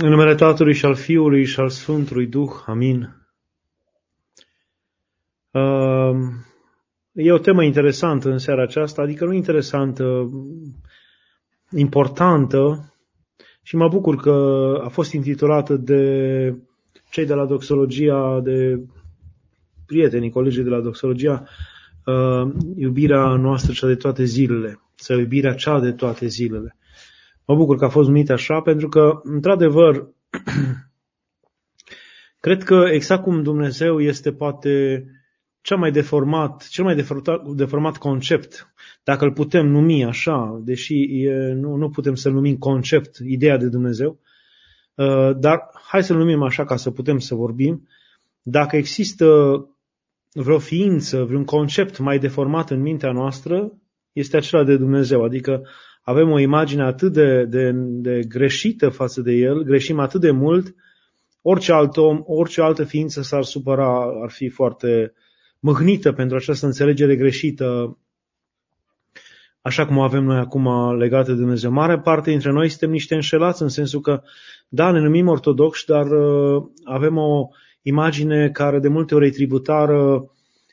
În numele Tatălui și al Fiului și al Sfântului Duh. Amin. E o temă interesantă în seara aceasta, adică nu interesantă, importantă, și mă bucur că a fost intitulată de cei de la Doxologia, de prietenii, colegii de la Doxologia, iubirea noastră cea de toate zilele, sau iubirea cea de toate zilele. Mă bucur că a fost numit așa, pentru că, într-adevăr, cred că exact cum Dumnezeu este poate cel mai deformat concept, dacă îl putem numi așa, deși nu putem să-l numim concept, ideea de Dumnezeu, dar hai să-l numim așa ca să putem să vorbim. Dacă există vreo ființă, vreun concept mai deformat în mintea noastră, este acela de Dumnezeu, adică avem o imagine atât de greșită față de El, greșim atât de mult, orice alt om, orice altă ființă s-ar supăra, ar fi foarte mâhnită pentru această înțelegere greșită, așa cum o avem noi acum legată de Dumnezeu. Mare parte dintre noi suntem niște înșelați, în sensul că, da, ne numim ortodoxi, dar avem o imagine care de multe ori e tributară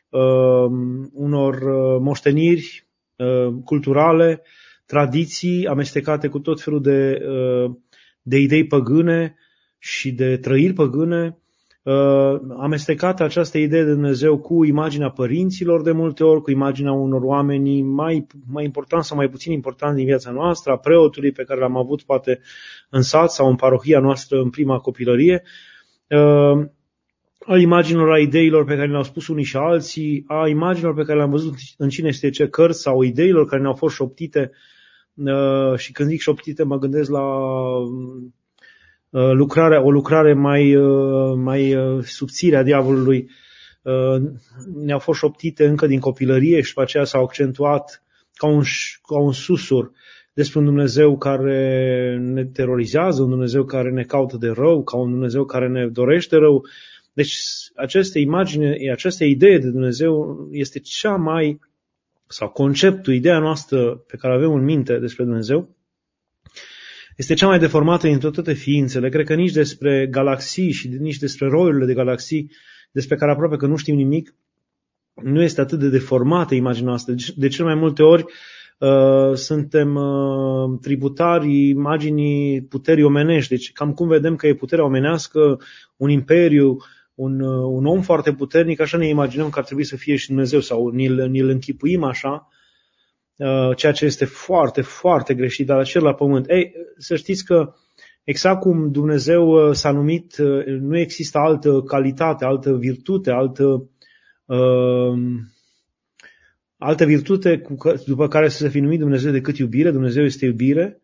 unor moșteniri culturale, tradiții amestecate cu tot felul de idei păgâne și de trăiri păgâne, amestecată această idee de Dumnezeu cu imaginea părinților de multe ori, cu imaginea unor oameni mai important sau mai puțin important din viața noastră, a preotului pe care l-am avut poate în sat sau în parohia noastră în prima copilărie, a imaginilor, a ideilor pe care le-au spus unii și alții, a imaginilor pe care le-am văzut în cine este ce cărți sau ideilor care ne-au fost șoptite. Și când zic șoptite mă gândesc la o lucrare mai subțire a diavolului. Ne-au fost șoptite încă din copilărie și după aceea s-au accentuat ca un susur despre un Dumnezeu care ne terorizează, un Dumnezeu care ne caută de rău, ca un Dumnezeu care ne dorește rău. Deci această idee de Dumnezeu este cea mai, sau conceptul, ideea noastră pe care avem în minte despre Dumnezeu, este cea mai deformată dintre toate ființele. Cred că nici despre galaxii și nici despre roiurile de galaxii, despre care aproape că nu știm nimic, nu este atât de deformată imaginea noastră. De cel mai multe ori suntem tributari imaginii puterii omenești. Deci cam cum vedem că e puterea omenească, un imperiu, un om foarte puternic, așa ne imaginăm că ar trebui să fie și Dumnezeu, sau ni-l închipuim așa, ceea ce este foarte, foarte greșit, dar acel la pământ. Să știți că exact cum Dumnezeu s-a numit, nu există altă calitate, altă virtute, altă virtute după care să se fi numit Dumnezeu decât iubire. Dumnezeu este iubire.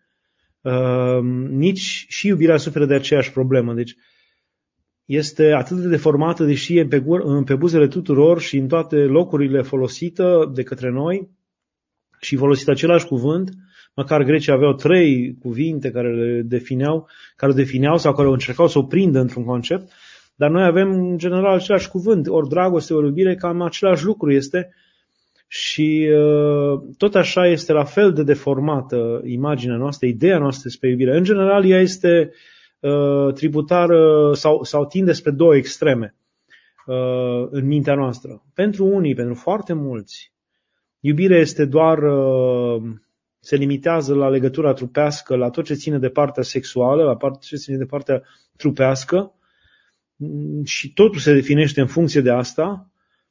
Nici și iubirea suferă de aceeași problemă. Deci este atât de deformată, deși e pe buzele tuturor și în toate locurile folosită de către noi și folosită același cuvânt, măcar grecii aveau 3 cuvinte care le defineau sau care încercau să o prindă într-un concept, dar noi avem în general același cuvânt, ori dragoste, ori iubire, cam același lucru este. Și tot așa este la fel de deformată imaginea noastră, ideea noastră despre iubire. În general ea este tributară sau tinde spre 2 extreme în mintea noastră. Pentru unii, pentru foarte mulți, iubirea este doar, se limitează la legătura trupească, la tot ce ține de partea sexuală, la tot ce ține de partea trupească, și totul se definește în funcție de asta.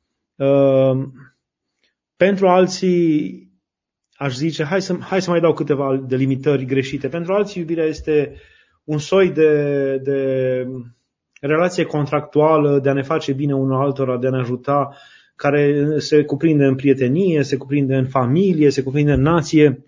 Pentru alții, aș zice, hai să mai dau câteva delimitări greșite. Pentru alții iubirea este un soi de relație contractuală, de a ne face bine unul altora, de a ne ajuta, care se cuprinde în prietenie, se cuprinde în familie, se cuprinde în nație.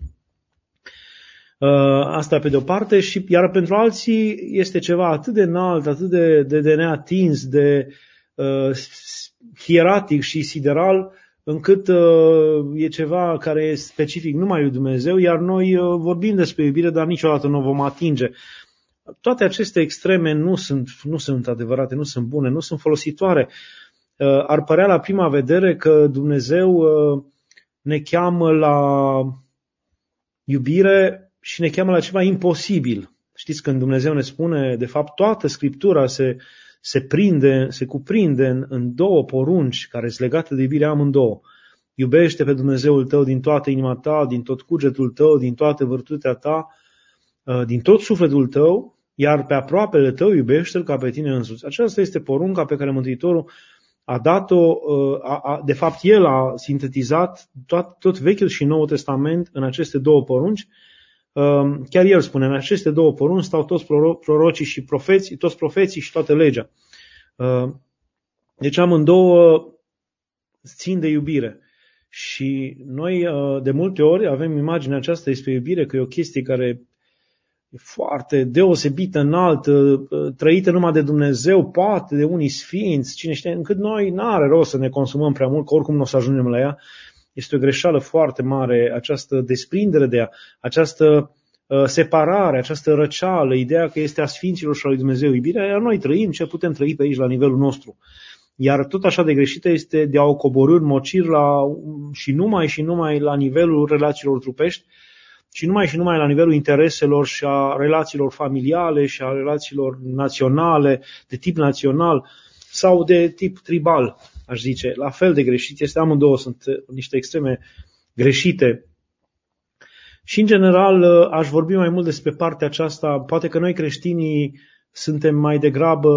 Asta pe de o parte, iar pentru alții este ceva atât de înalt, atât de neatins, de hieratic și sideral, încât e ceva care e specific numai lui Dumnezeu, iar noi vorbim despre iubire, dar niciodată nu o vom atinge. Toate aceste extreme nu sunt adevărate, nu sunt bune, nu sunt folositoare. Ar părea la prima vedere că Dumnezeu ne cheamă la iubire și ne cheamă la ceva imposibil. Știți, când Dumnezeu ne spune, de fapt, toată Scriptura se cuprinde în două porunci care sunt legate de iubirea amândouă. Iubește pe Dumnezeul tău din toată inima ta, din tot cugetul tău, din toată virtutea ta, din tot sufletul tău, iar pe aproapele tău iubește-l ca pe tine însuți. Aceasta este porunca pe care Mântuitorul a dat-o, de fapt el a sintetizat tot Vechiul și Noul Testament în aceste două porunci. Chiar el spune, în aceste două porunci stau toți prorocii și profeții, toți profeții și toată legea. Deci amândouă țin de iubire. Și noi de multe ori avem imaginea aceasta despre iubire, că e o chestie care e foarte deosebită, înaltă, trăită numai de Dumnezeu, poate de unii sfinți, cine știe, încât noi n-are rost să ne consumăm prea mult, că oricum nu o să ajungem la ea. Este o greșeală foarte mare această desprindere de ea, această separare, această răceală, ideea că este a sfinților și a lui Dumnezeu iubirea, iar noi trăim ce putem trăi pe aici la nivelul nostru. Iar tot așa de greșită este de a o coborî în mocir și numai la nivelul relațiilor trupești, și numai la nivelul intereselor și a relațiilor familiale și a relațiilor naționale, de tip național sau de tip tribal, aș zice. La fel de greșit este, amândouă sunt niște extreme greșite. Și în general aș vorbi mai mult despre partea aceasta, poate că noi creștinii suntem mai degrabă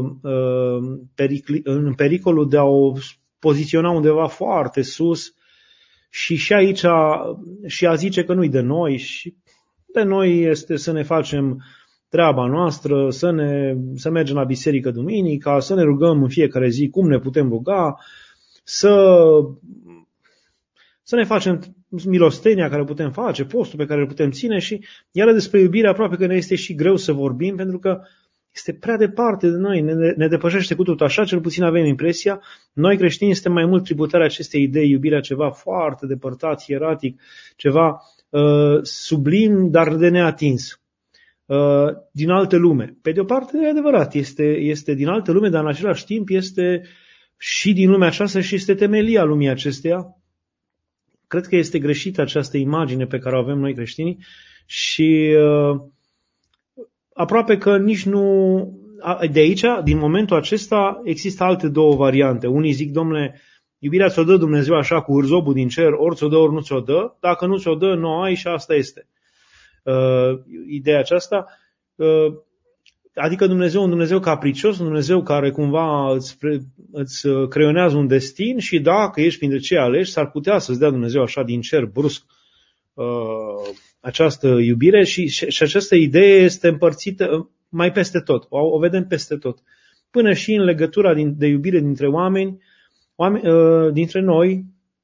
în pericolul de a o poziționa undeva foarte sus și aici și a zice că nu-i de noi și de noi este să ne facem treaba noastră, să mergem la biserică duminica, să ne rugăm în fiecare zi cum ne putem ruga, să ne facem milostenia care putem face, postul pe care îl putem ține și iar despre iubire aproape că ne este și greu să vorbim pentru că este prea departe de noi, ne depășește cu tot așa, cel puțin avem impresia. Noi creștini suntem mai mult tributari acestei idei, iubirea ceva foarte depărtat, hieratic, ceva sublim, dar de neatins, din altă lume. Pe de o parte, e adevărat, este din altă lume, dar în același timp este și din lumea aceasta și este temelia lumii acesteia. Cred că este greșită această imagine pe care o avem noi creștinii și aproape că nici nu... De aici, din momentul acesta, există alte două variante. Unii zic, domnule, iubirea ți-o dă Dumnezeu așa cu hârzobul din cer, ori ți-o dă, ori nu ți-o dă. Dacă nu ți-o dă, nu o ai și asta este. Ideea aceasta, adică Dumnezeu, un Dumnezeu capricios, un Dumnezeu care cumva îți creionează un destin și dacă ești printre cei aleși, s-ar putea să-ți dea Dumnezeu așa din cer brusc această iubire și această idee este împărțită mai peste tot, o vedem peste tot. Până și în legătura de iubire dintre oameni dintre noi,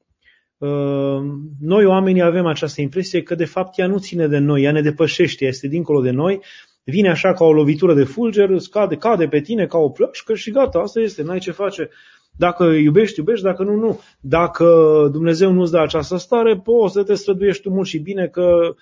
noi oamenii avem această impresie că de fapt ea nu ține de noi, ea ne depășește, ea este dincolo de noi, vine așa ca o lovitură de fulger, cade pe tine ca o plășcă și gata, asta este, n-ai ce face. Dacă iubești, dacă nu, nu. Dacă Dumnezeu nu-ți dă această stare, poți să te străduiești tu mult și bine că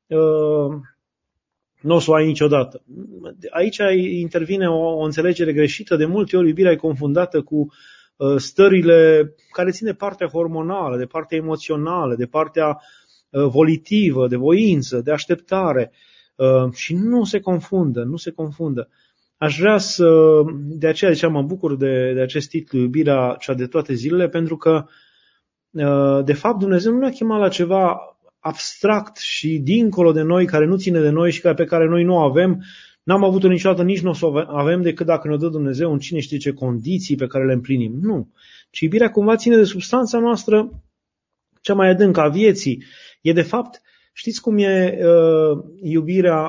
nu o să o ai niciodată. Aici intervine o înțelegere greșită. De multe ori iubirea e confundată cu stările care țin de partea hormonală, de partea emoțională, de partea volitivă, de voință, de așteptare. Și nu se confundă. Aș vrea de aceea ziceam, mă bucur de acest titlu, iubirea cea de toate zilele, pentru că de fapt Dumnezeu nu ne-a chemat la ceva abstract și dincolo de noi, care nu ține de noi și pe care noi nu avem, n-am avut-o niciodată, nici nu o să o avem decât dacă ne dă Dumnezeu în cine știe ce condiții pe care le împlinim. Nu. Ci iubirea cumva ține de substanța noastră cea mai adâncă a vieții. E de fapt, știți cum e iubirea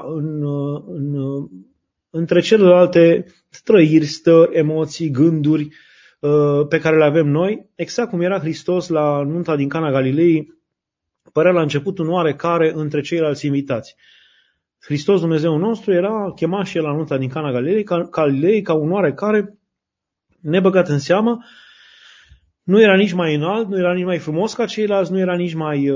între celelalte trăiri, stări, emoții, gânduri pe care le avem noi, exact cum era Hristos la nunta din Cana Galilei, părea la început un oarecare între ceilalți invitați. Hristos, Dumnezeu nostru, era chemat și el la nunta din Cana Galilei ca un oarecare nebăgat în seamă, nu era nici mai înalt, nu era nici mai frumos ca ceilalți, nu era nici mai,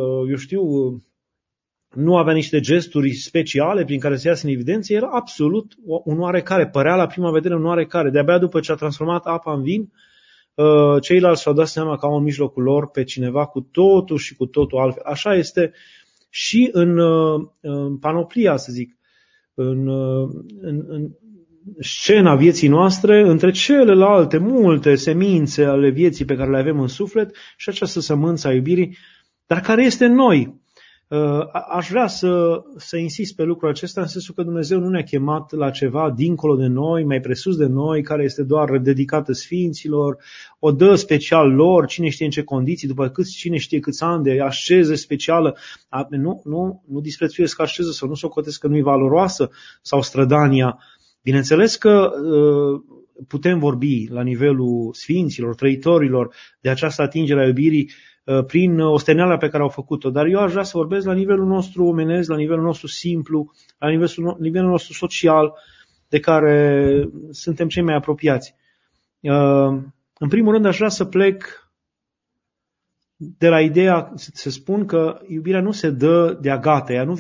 nu avea niște gesturi speciale prin care să iasă în evidență, era absolut un oarecare, părea la prima vedere un oarecare. De-abia după ce a transformat apa în vin, ceilalți și-au dat seama că au în mijlocul lor pe cineva cu totul și cu totul altfel. Așa este și în panoplia, să zic. în scena vieții noastre, între celelalte multe semințe ale vieții pe care le avem în suflet și această sămânță a iubirii, dar care este în noi. Aș vrea să insist pe lucrul acesta în sensul că Dumnezeu nu ne-a chemat la ceva dincolo de noi, mai presus de noi, care este doar dedicată sfinților, o dă special lor, cine știe în ce condiții, cine știe câți ani de asceză specială. Nu disprețuiesc asceză sau nu socotesc că nu-i valoroasă sau strădania. Bineînțeles că putem vorbi la nivelul sfinților, trăitorilor de această atingere a iubirii prin osteneala pe care au făcut-o, dar eu aș vrea să vorbesc la nivelul nostru omenesc, la nivelul nostru simplu, la nivelul nostru social, de care suntem cei mai apropiați. În primul rând aș vrea să plec de la ideea, să spun că iubirea nu se dă de-a gata, ea nu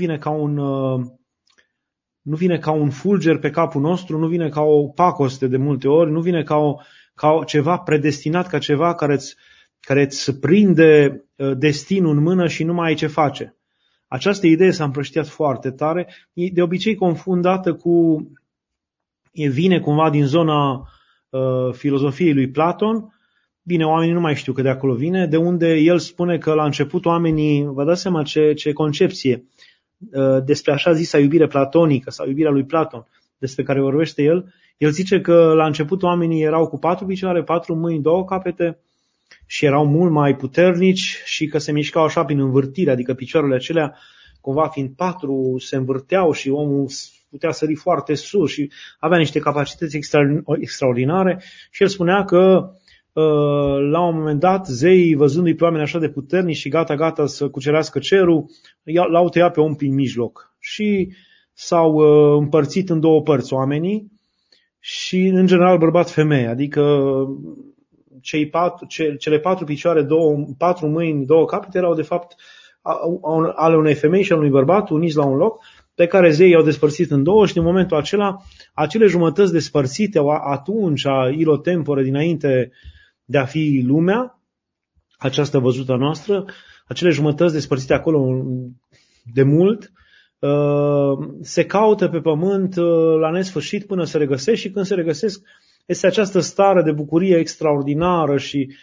vine ca un fulger pe capul nostru, nu vine ca o pacoste de multe ori, nu vine ca ceva predestinat, ca ceva care îți prinde destinul în mână și nu mai ai ce face. Această idee s-a împrăștiat foarte tare, e de obicei confundată vine cumva din zona filozofiei lui Platon. Bine, oamenii nu mai știu că de acolo vine, de unde el spune că la început oamenii, vă dați seama ce concepție, despre așa zisa iubire platonică sau iubirea lui Platon, despre care vorbește el. El zice că la început oamenii erau cu 4 picioare, 4 mâini, 2 capete și erau mult mai puternici și că se mișcau așa prin învârtire, adică picioarele acelea, cumva fiind 4, se învârteau și omul putea sări foarte sus și avea niște capacități extraordinare și el spunea că la un moment dat zeii, văzându-i pe oameni așa de puternici și gata să cucerească cerul, l-au tăiat pe om prin mijloc și s-au împărțit în 2 părți oamenii și în general bărbat-femeie, adică cele 4 picioare, 4 mâini, 2 capete erau de fapt ale unei femei și ale unui bărbat uniți la un loc, pe care zeii i-au despărțit în 2 și în momentul acela acele jumătăți despărțite atunci, ilotempore, dinainte de a fi lumea, această văzută noastră, acele jumătăți despărțite acolo de mult, se caută pe pământ la nesfârșit până se regăsesc și când se regăsesc este această stare de bucurie extraordinară și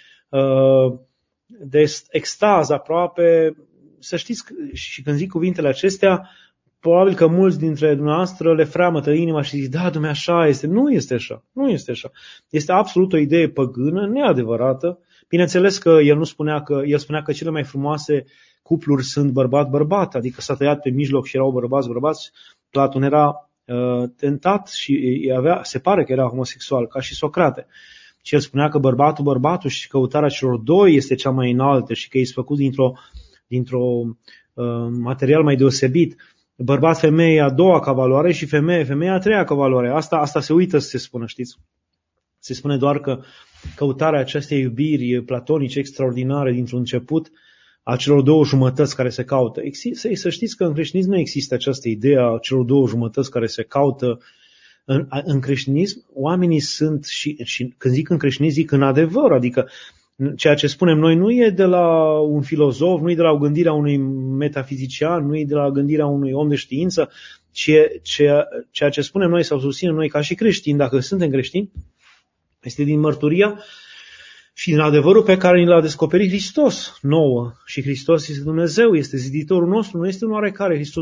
de extaz aproape. Să știți, și când zic cuvintele acestea, probabil că mulți dintre dumneavoastră le freamătă inima și zic, da, Dumnezeu, așa este. Nu este așa. Nu este așa. Este absolut o idee păgână, neadevărată. Bineînțeles că el spunea că cele mai frumoase cupluri sunt bărbat-bărbat, adică s-a tăiat pe mijloc și erau bărbați. Platon era tentat și se pare că era homosexual, ca și Socrate. Și el spunea că bărbatul și căutarea celor 2 este cea mai înaltă și că e făcut dintr-o material mai deosebit. Bărbat-femeie a 2-a ca valoare și femeie a 3-a ca valoare. Asta se uită să se spună, știți? Se spune doar că căutarea acestei iubiri platonice extraordinare dintr-un început a celor 2 jumătăți care se caută. Să știți că în creștinism nu există această idee a celor 2 jumătăți care se caută. În creștinism oamenii sunt, și când zic în creștinism, zic în adevăr, adică ceea ce spunem noi nu e de la un filozof, nu e de la o gândire a unui metafizician, nu e de la gândirea unui om de știință, ci ceea ce spunem noi sau susținem noi ca și creștini, dacă suntem creștini, este din mărturia și din adevărul pe care ni l-a descoperit Hristos nouă. Și Hristos este Dumnezeu, este ziditorul nostru, nu este un oarecare. Hristos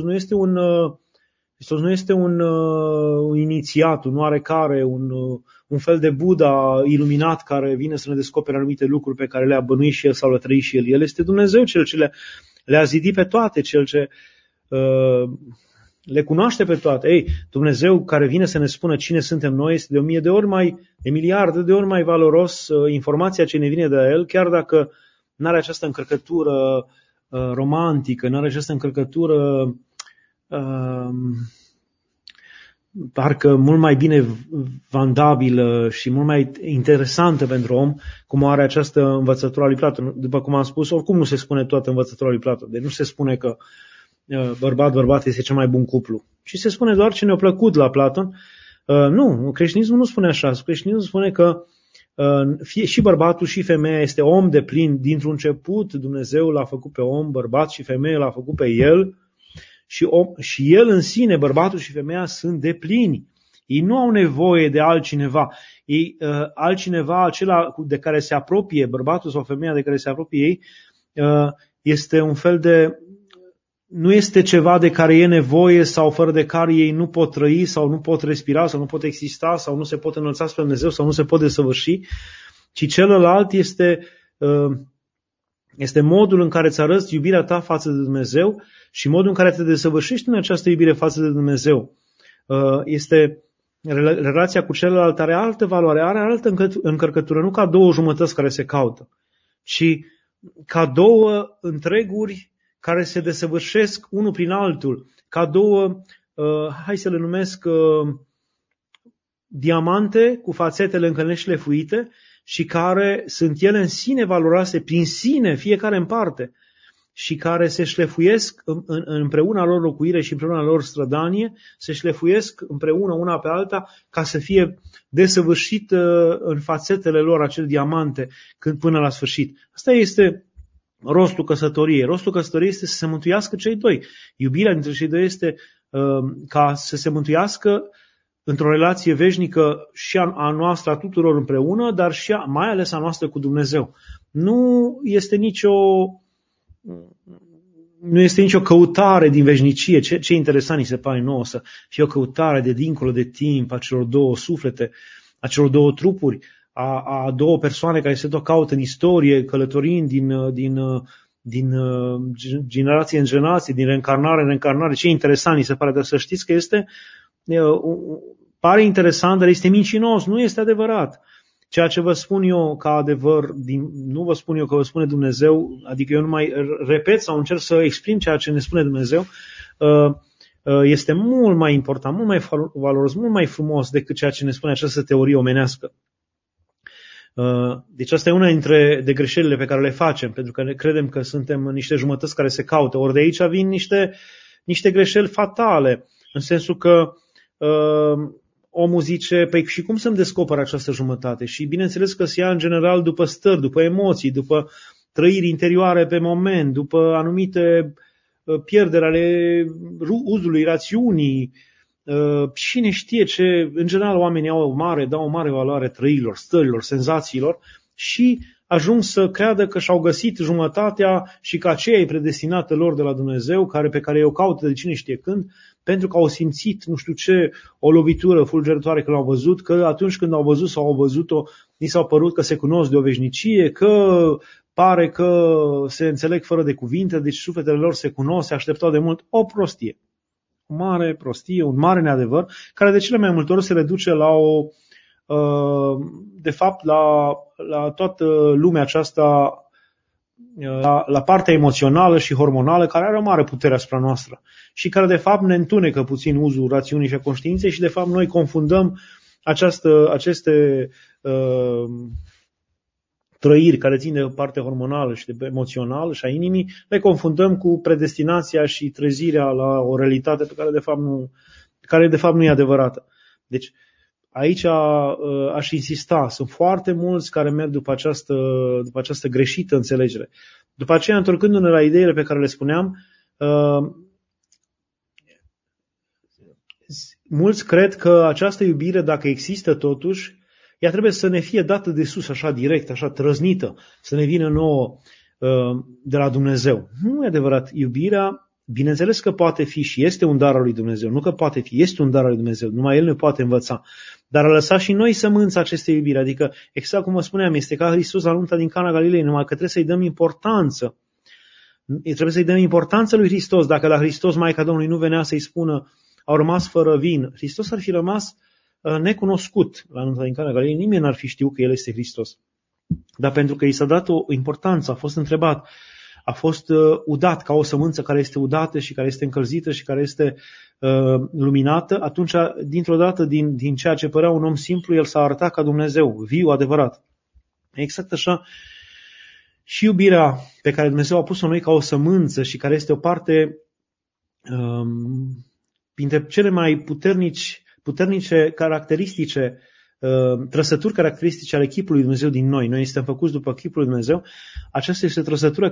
nu este un inițiat, un oarecare, un fel de Buddha iluminat care vine să ne descopere anumite lucruri pe care le-a bănuit și el sau le-a trăit și el. El este Dumnezeu, cel ce le-a zidit pe toate, cel ce le cunoaște pe toate. Ei, Dumnezeu care vine să ne spună cine suntem noi este de miliarde de ori mai valoros informația ce ne vine de la el, chiar dacă nu are această încărcătură romantică, nu are această încărcătură parcă mult mai bine vandabilă și mult mai interesantă pentru om, cum are această învățătură a lui Platon. După cum am spus, oricum nu se spune toată învățătura lui Platon. Deci nu se spune că bărbat este cel mai bun cuplu. Și se spune doar ce ne-a plăcut la Platon. Nu, creștinismul nu spune așa. Creștinismul spune că și bărbatul și femeia este om de plin. Dintr-un început Dumnezeu l-a făcut pe om, bărbat și femeie l-a făcut pe el și el în sine, bărbatul și femeia, sunt deplini. Ei nu au nevoie de altcineva. Ei, altcineva, acela de care se apropie, bărbatul sau femeia de care se apropie ei, este un fel de... Nu este ceva de care e nevoie sau fără de care ei nu pot trăi sau nu pot respira sau nu pot exista sau nu se pot înălța spre Dumnezeu sau nu se pot desăvârși, ci celălalt este modul în care îți arăți iubirea ta față de Dumnezeu și modul în care te desăvârșești în această iubire față de Dumnezeu. Relația cu celălalt are altă valoare, are altă încărcătură, nu ca două jumătăți care se caută, ci ca două întreguri care se desăvârșesc unul prin altul, ca două, hai să le numesc, diamante cu fațetele încă neșlefuite și care sunt ele în sine valoroase, prin sine, fiecare în parte, și care se șlefuiesc împreună lor locuire și împreună lor strădanie, se șlefuiesc împreună una pe alta ca să fie desăvârșit în fațetele lor acel diamante până la sfârșit. Asta este rostul căsătoriei. Rostul căsătoriei este să se mântuiască cei doi. Iubirea dintre cei doi este ca să se mântuiască într-o relație veșnică și a noastră, a tuturor împreună, dar și mai ales a noastră cu Dumnezeu. Nu este nicio căutare din veșnicie. Ce interesant ni se pare nouă să fie o căutare de dincolo de timp a celor două suflete, a celor două trupuri, a două persoane care se tot caută în istorie, călătorind din generație în generație, din reîncarnare în reîncarnare. Ce interesant ni se pare, dar să știți că pare interesant, dar este mincinos, nu este adevărat. Ceea ce vă spun eu ca adevăr, nu vă spun eu că vă spune Dumnezeu, adică eu nu mai repet sau încerc să exprim ceea ce ne spune Dumnezeu, este mult mai important, mult mai valoros, mult mai frumos decât ceea ce ne spune această teorie omenească. Deci asta e una dintre greșelile pe care le facem, pentru că ne credem că suntem niște jumătăți care se caută. Ori de aici vin niște greșeli fatale, în sensul că omul zice, păi și cum să-mi descoper această jumătate? Și bineînțeles că se ia în general după stări, după emoții, după trăiri interioare pe moment, după anumite pierderi ale uzului, rațiunii. Cine știe ce, în general oamenii dau o mare valoare trăirilor, stărilor, senzațiilor și ajung să creadă că și-au găsit jumătatea și că aceea e predestinată lor de la Dumnezeu, pe care o caută de cine știe când, pentru că au simțit, nu știu ce, o lovitură fulgerătoare când au văzut, că atunci când au văzut sau au văzut-o, ni s-au părut că se cunosc de o veșnicie, că pare că se înțeleg fără de cuvinte, deci sufletele lor se cunosc, se așteptau de mult. O prostie. O mare prostie, un mare neadevăr, care de cele mai multe ori se reduce de fapt la toată lumea aceasta, la partea emoțională și hormonală, care are o mare putere asupra noastră și care de fapt ne întunecă puțin uzul rațiunii și a conștiinței și de fapt noi confundăm aceste trăiri care țin de partea hormonală și de emoțională și a inimii, le confundăm cu predestinația și trezirea la o realitate pe care de fapt nu e adevărată. Deci aici aș insista, sunt foarte mulți care merg după această greșită înțelegere. După aceea, întorcându-ne la ideile pe care le spuneam, mulți cred că această iubire, dacă există totuși, ea trebuie să ne fie dată de sus, așa direct, așa trăznită, să ne vină nouă de la Dumnezeu. Nu e adevărat. Iubirea, bineînțeles că poate fi și este un dar al lui Dumnezeu. Nu că poate fi, este un dar al lui Dumnezeu. Numai El ne poate învăța. Dar a lăsat și noi sămânța acestei iubiri. Adică, exact cum vă spuneam, este ca Hristos la nunta din Cana Galilei, numai că trebuie să-i dăm importanță. Trebuie să-i dăm importanță lui Hristos. Dacă la Hristos Maica Domnului nu venea să-i spună au rămas fără vin, Hristos ar fi rămas necunoscut la nunta din Cana Galilei. Nimeni n-ar fi știut că El este Hristos. Dar pentru că i s-a dat o importanță, a fost întrebat, a fost udat ca o sămânță care este udată și care este încălzită și care este luminată, atunci, dintr-o dată, din ceea ce părea un om simplu, el s-a arătat ca Dumnezeu, viu, adevărat. Exact așa și iubirea pe care Dumnezeu a pus-o în noi ca o sămânță și care este o parte printre cele mai puternice caracteristice trăsături caracteristice ale chipului lui Dumnezeu din noi. Noi suntem făcuți după chipul lui Dumnezeu. Aceasta este o trăsătură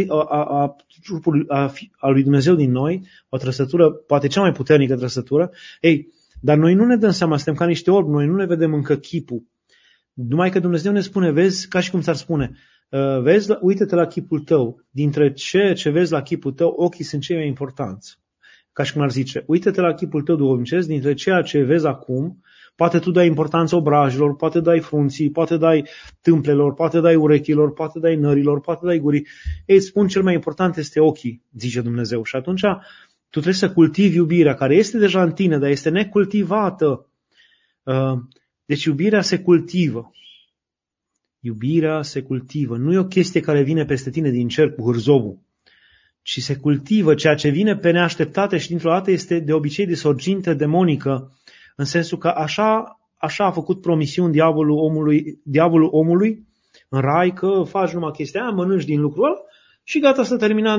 a lui Dumnezeu din noi, o trăsătură, poate cea mai puternică trăsătură. Dar noi nu ne dăm seama, suntem ca niște orbi, noi nu ne vedem încă chipul. Numai că Dumnezeu ne spune, vezi, ca și cum ți-ar spune, vezi, uite-te la chipul tău, dintre ce vezi la chipul tău, ochii sunt cei mai importanți. Ca și cum ar zice, uite-te la chipul tău duhovnicesc, dintre ceea ce vezi acum, poate tu dai importanță obrajilor, poate dai frunții, poate dai tâmplelor, poate dai urechilor, poate dai nărilor, poate dai gurii. Îți spun, cel mai important este ochii, zice Dumnezeu. Și atunci tu trebuie să cultivi iubirea, care este deja în tine, dar este necultivată. Deci iubirea se cultivă. Iubirea se cultivă. Nu e o chestie care vine peste tine din cer cu hârzovul, ci se cultivă. Ceea ce vine pe neașteptate și dintr-o dată este de obicei de sorginte demonică, în sensul că așa a făcut promisiuni diavolul omului în rai, că faci numai chestia aia, mănânci din lucrul ăla și gata, s-a terminat,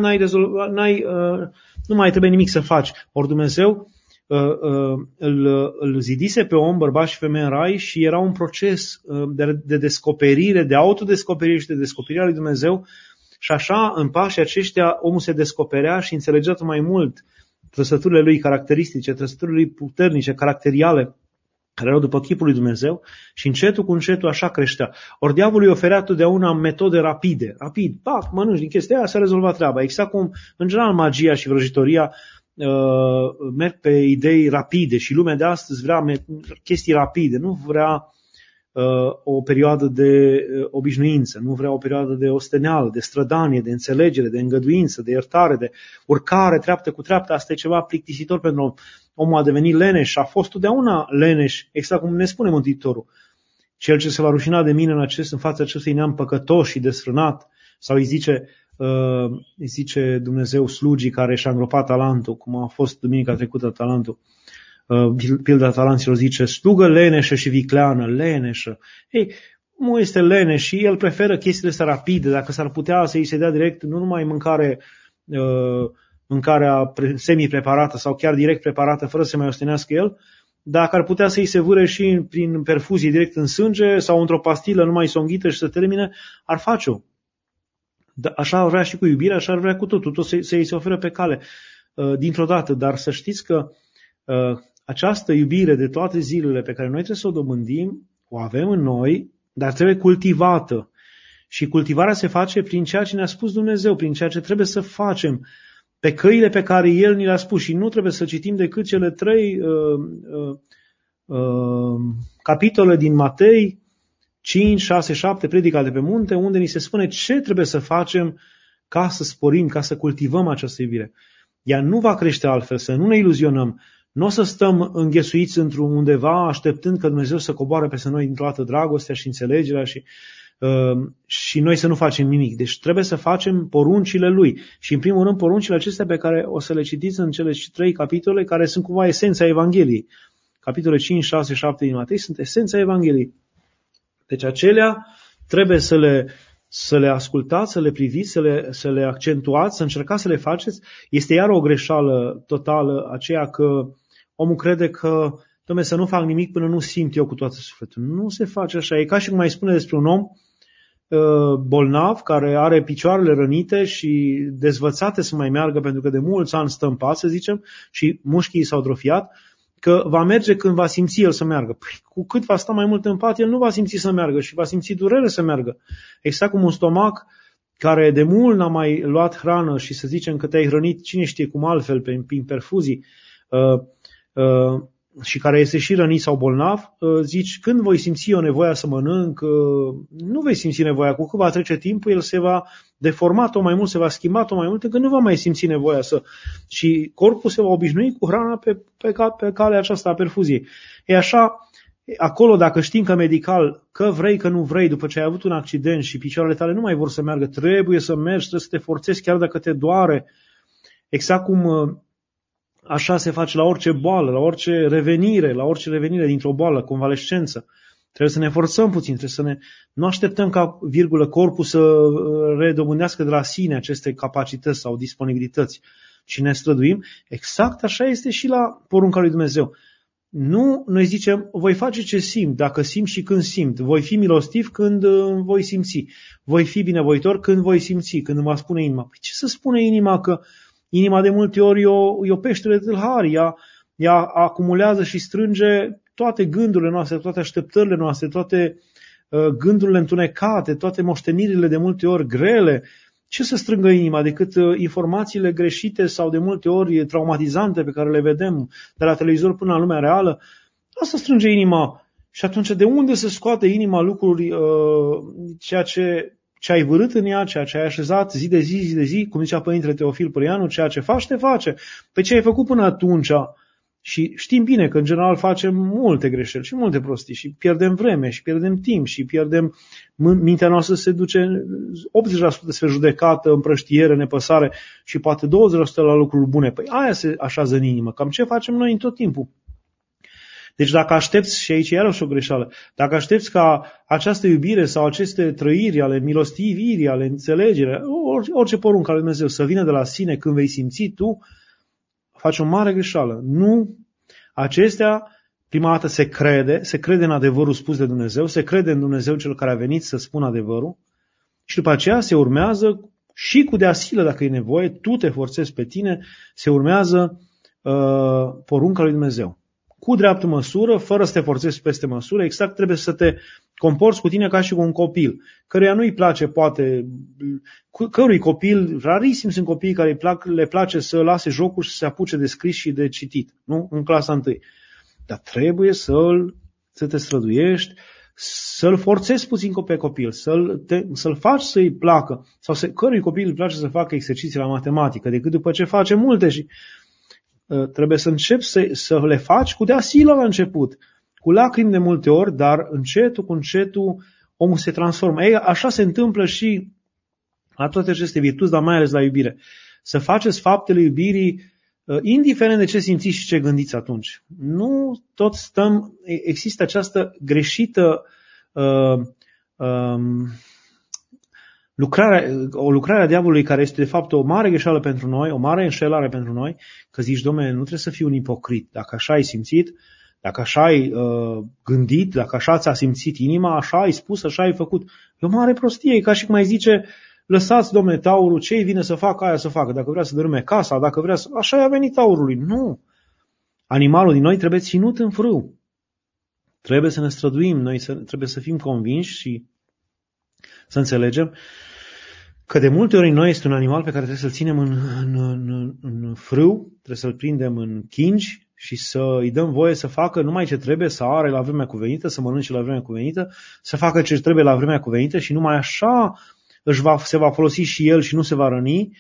nu mai trebuie nimic să faci. Ori Dumnezeu îl zidise pe om, bărbat și femeie în rai și era un proces de descoperire, de autodescoperire și de descoperire a lui Dumnezeu și așa, în pașii aceștia, omul se descoperea și înțelegea mai mult trăsăturile lui caracteristice, trăsăturile lui puternice, caracteriale, care erau după chipul lui Dumnezeu și încetul cu încetul așa creștea. Ori diavolul îi oferea totdeauna metode rapide. Rapid, pac, mănânci din chestia aia, s-a rezolvat treaba. Exact cum, în general, magia și vrăjitoria merg pe idei rapide și lumea de astăzi vrea chestii rapide, nu vrea o perioadă de obișnuință, nu vrea o perioadă de osteneală, de strădanie, de înțelegere, de îngăduință, de iertare, de urcare treaptă cu treaptă. Asta e ceva plictisitor pentru om. Omul a devenit leneș și a fost totdeauna leneș, exact cum ne spune Mântuitorul. Cel ce se va rușina de mine în fața acestui neam păcătos și desfrânat, sau îi zice Dumnezeu slugii care și-a îngropat talentul, cum a fost duminica trecută talentul. Pilda talanților zice, slugă leneșă și vicleană, leneșă. Nu este leneș și el preferă chestiile astea rapide, dacă s-ar putea să îi se dea direct, nu numai mâncarea semi-preparată sau chiar direct preparată, fără să mai ostenească el, dacă ar putea să îi se vâre și prin perfuzie direct în sânge sau într-o pastilă numai să o înghită și să termine, ar face-o. Așa ar vrea și cu iubirea, așa ar vrea cu totul, tot să îi se oferă pe cale dintr-o dată, dar să știți că această iubire de toate zilele pe care noi trebuie să o dobândim, o avem în noi, dar trebuie cultivată. Și cultivarea se face prin ceea ce ne-a spus Dumnezeu, prin ceea ce trebuie să facem, pe căile pe care El ni le-a spus. Și nu trebuie să citim decât cele 3 capitole din Matei, 5, 6, 7, predica de pe munte, unde ni se spune ce trebuie să facem ca să sporim, ca să cultivăm această iubire. Ea nu va crește altfel, să nu ne iluzionăm. Nu o să stăm înghesuiți undeva așteptând că Dumnezeu să coboare peste noi dintr-o dată dragostea și înțelegerea și noi să nu facem nimic. Deci trebuie să facem poruncile Lui. Și în primul rând poruncile acestea pe care o să le citiți în cele 3 capitole care sunt cumva esența Evangheliei. Capitole 5, 6, 7 din Matei sunt esența Evangheliei. Deci acelea trebuie să le ascultați, să le priviți, să le accentuați, să încercați să le faceți. Este iar o greșeală totală aceea că omul crede că să nu fac nimic până nu simt eu cu toată sufletul. Nu se face așa. E ca și cum mai spune despre un om bolnav care are picioarele rănite și dezvățate să mai meargă pentru că de mulți ani stă în pat, să zicem, și mușchii s-au atrofiat, că va merge când va simți el să meargă. Păi, cu cât va sta mai mult în pat, el nu va simți să meargă și va simți durere să meargă. Exact cum un stomac care de mult n-a mai luat hrană și să zicem că te-ai hrănit cine știe cum altfel, prin perfuzii, și care este și rănit sau bolnav, zici, când voi simți eu nevoia să mănânc, nu vei simți nevoia. Cu cât va trece timpul, el se va deforma tot mai mult, se va schimba tot mai mult, că nu va mai simți nevoia să... Și corpul se va obișnui cu hrana pe calea aceasta a perfuziei. E așa, acolo dacă știm că medical, că vrei, că nu vrei, după ce ai avut un accident și picioarele tale nu mai vor să meargă, trebuie să mergi, trebuie să te forțezi chiar dacă te doare. Exact cum... Așa se face la orice boală, la orice revenire dintr-o boală, convalescență. Trebuie să ne forțăm puțin, nu așteptăm ca, corpul să redobândească de la sine aceste capacități sau disponibilități, ci ne străduim. Exact așa este și la porunca lui Dumnezeu. Nu, noi zicem, voi face ce simt, dacă simt și când simt. Voi fi milostiv când voi simți. Voi fi binevoitor când voi simți, când îmi va spune inima. Păi ce să spune inima? Că inima de multe ori e o peștere de tâlhari. Ea acumulează și strânge toate gândurile noastre, toate așteptările noastre, toate gândurile întunecate, toate moștenirile de multe ori grele. Ce să strângă inima decât informațiile greșite sau de multe ori traumatizante pe care le vedem de la televizor până la lumea reală? Asta strânge inima. Și atunci de unde să scoate inima lucruri, ceea ce ai vârât în ea, ceea ce ai așezat zi de zi, cum zicea Părintele Teofil Părianu, ceea ce faci, te face. Pe ce ai făcut până atunci? Și știm bine că în general facem multe greșeli și multe prostii și pierdem vreme și pierdem timp și pierdem, mintea noastră se duce 80% spre judecată, împrăștiere, nepăsare și poate 20% la lucruri bune. Păi aia se așează în inimă. Cam ce facem noi în tot timpul? Deci dacă aștepți, și aici e iarăși o greșeală, dacă aștepți ca această iubire sau aceste trăiri ale milostivirii, ale înțelegerii, orice poruncă al lui Dumnezeu să vină de la sine când vei simți tu, faci o mare greșeală. Nu, acestea, prima dată se crede în adevărul spus de Dumnezeu, se crede în Dumnezeu cel care a venit să spună adevărul și după aceea se urmează și cu deasilă, dacă e nevoie, tu te forțezi pe tine, se urmează porunca lui Dumnezeu. Cu dreaptă măsură, fără să te forțezi peste măsură, exact trebuie să te comporți cu tine ca și cu un copil, căruia nu-i place, poate, cărui copil, rarisim sunt copiii care le place să lase jocul și să se apuce de scris și de citit, nu? În clasa 1. Dar trebuie să te străduiești, să-l forțezi puțin pe copil, să-l faci să-i placă, sau cărui copil îi place să facă exerciții la matematică, decât după ce face multe și trebuie să începi să le faci cu deasilă la început, cu lacrimi de multe ori, dar încetul cu încetul omul se transformă. Ei, așa se întâmplă și la toate aceste virtuți, dar mai ales la iubire. Să faceți faptele iubirii, indiferent de ce simțiți și ce gândiți atunci. Nu tot stăm, există această greșită o lucrare a diavolului care este de fapt o mare greșeală pentru noi, o mare înșelare pentru noi, că zici, dom'le, nu trebuie să fii un ipocrit. Dacă așa ai simțit, dacă așa ai gândit, dacă așa ți-a simțit inima, așa ai spus, așa ai făcut. E o mare prostie, e ca și cum ai zice, lăsați, dom'le, taurul, ce-i vine să facă, aia să facă. Dacă vrea să dărâme casa, dacă vrea să... Așa i-a venit taurului. Nu! Animalul din noi trebuie ținut în frâu. Trebuie să ne străduim, noi trebuie să fim convinși și să înțelegem că de multe ori noi este un animal pe care trebuie să-l ținem în frâu, trebuie să-l prindem în chingi și să îi dăm voie să facă numai ce trebuie, să are la vremea cuvenită, să mănânce la vremea cuvenită, să facă ce trebuie la vremea cuvenită și numai așa se va folosi și el și nu se va răni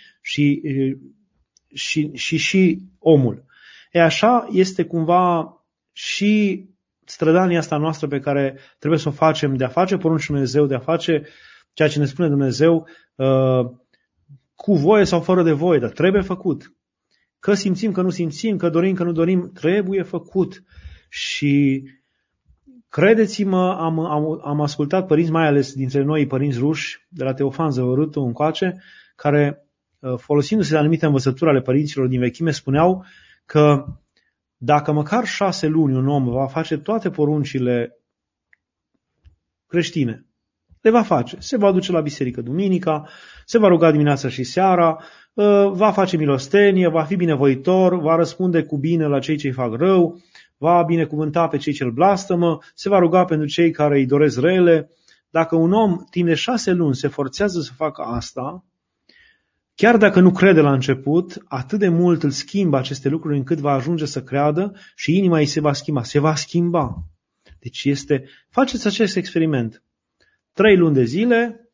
și omul. E așa este cumva și strădania asta noastră pe care trebuie să o facem, de a face poruncile Dumnezeu, de a face ceea ce ne spune Dumnezeu cu voie sau fără de voie, dar trebuie făcut. Că simțim, că nu simțim, că dorim, că nu dorim, trebuie făcut. Și credeți-mă, am ascultat părinți, mai ales dintre noi părinți ruși, de la Teofan Zăvărutu încoace, care, folosindu-se de anumite învățături ale părinților din vechime, spuneau că dacă măcar 6 luni un om va face toate poruncile creștine, le va face. Se va duce la biserică duminica, se va ruga dimineața și seara, va face milostenie, va fi binevoitor, va răspunde cu bine la cei ce îi fac rău, va binecuvânta pe cei ce îl blastămă, se va ruga pentru cei care îi doresc rele. Dacă un om timp de 6 luni se forțează să facă asta, chiar dacă nu crede la început, atât de mult îl schimbă aceste lucruri încât va ajunge să creadă și inima îi se va schimba. Se va schimba. Deci faceți acest experiment. 3 luni de zile,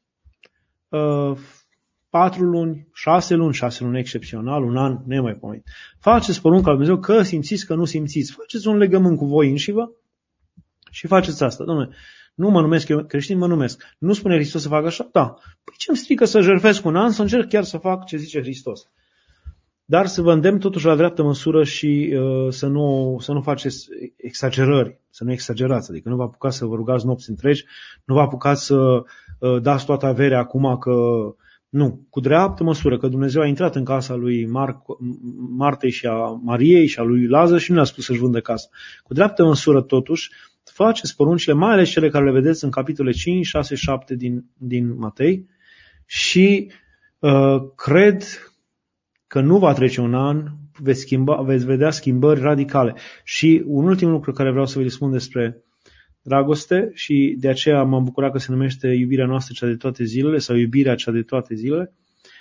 4 luni, 6 luni excepțional, un an nemaipomenit. Faceți porunca lui Dumnezeu că simțiți, că nu simțiți. Faceți un legământ cu voi înșivă și faceți asta. Dom'le, nu mă numesc eu creștin, mă numesc. Nu spune Hristos să facă așa? Da. Păi ce-mi strică să jertfesc un an, să încerc chiar să fac ce zice Hristos. Dar să vă îndemn totuși la dreaptă măsură și să nu faceți exagerări, să nu exagerați. Adică nu vă apucați să vă rugați nopți întregi, nu vă apucați să dați toată averea acum că Nu, cu dreaptă măsură, că Dumnezeu a intrat în casa lui Martei și a Mariei și a lui Lazar și nu le-a spus să-și vândă casa. Cu dreaptă măsură, totuși, faceți poruncile, mai ales cele care le vedeți în capitole 5, 6, 7 din Matei și cred că nu va trece un an, veți vedea schimbări radicale. Și un ultim lucru care vreau să vă spun despre dragoste și de aceea m-am bucurat că se numește iubirea noastră cea de toate zilele sau iubirea cea de toate zilele.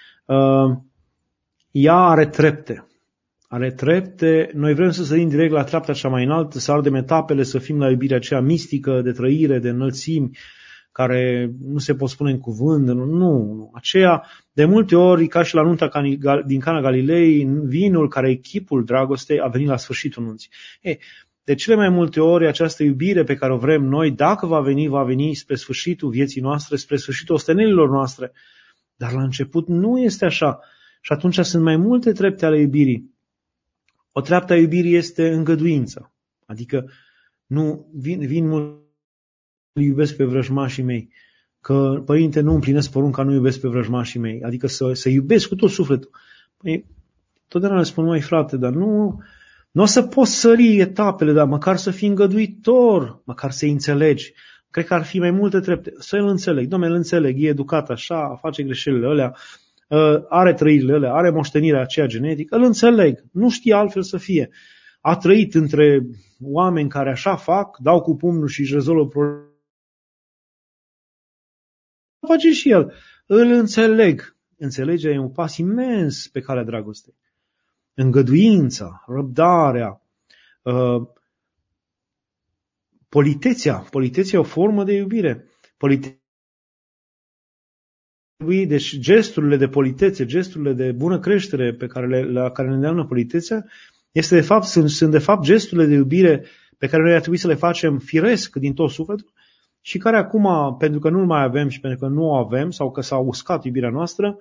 Ea are trepte. Are trepte. Noi vrem să sărim direct la treapta cea mai înaltă, să ardem etapele, să fim la iubirea aceea mistică, de trăire, de înălțimi, care nu se pot spune în cuvânt. Nu. Aceea, de multe ori, ca și la nunta din Cana Galilei, vinul care e chipul dragostei a venit la sfârșitul nunții. De cele mai multe ori, această iubire pe care o vrem noi, dacă va veni spre sfârșitul vieții noastre, spre sfârșitul ostenelilor noastre. Dar la început nu este așa. Și atunci sunt mai multe trepte ale iubirii. O treaptă a iubirii este îngăduința. Adică nu vin mult, iubesc pe vrăjmașii mei. Că, părinte, nu împlinesc porunca, nu iubesc pe vrăjmașii mei. Adică să iubesc cu tot sufletul. Păi, totdeauna le spun, măi frate, dar nu o să poți sări etapele, dar măcar să fii îngăduitor, măcar să-i înțelegi. Cred că ar fi mai multe trepte. Să-l înțeleg. Dom'le, îl înțeleg, e educat așa, face greșelile alea, are trăirile alea, are moștenirea aceea genetică, îl înțeleg. Nu știe altfel să fie. A trăit între oameni care așa fac, dau cu pumnul și își rezolvă problema. Face și el. Îl înțeleg. Înțelegerea e un pas imens pe calea dragostei. Îngăduința, răbdarea, politețea. Politețea e o formă de iubire. Deci gesturile de politețe, gesturile de bună creștere la care ne îndeamnă politețea, sunt de fapt gesturile de iubire pe care noi ar trebui să le facem firesc din tot sufletul și care acum, pentru că nu mai avem și pentru că nu o avem sau că s-a uscat iubirea noastră,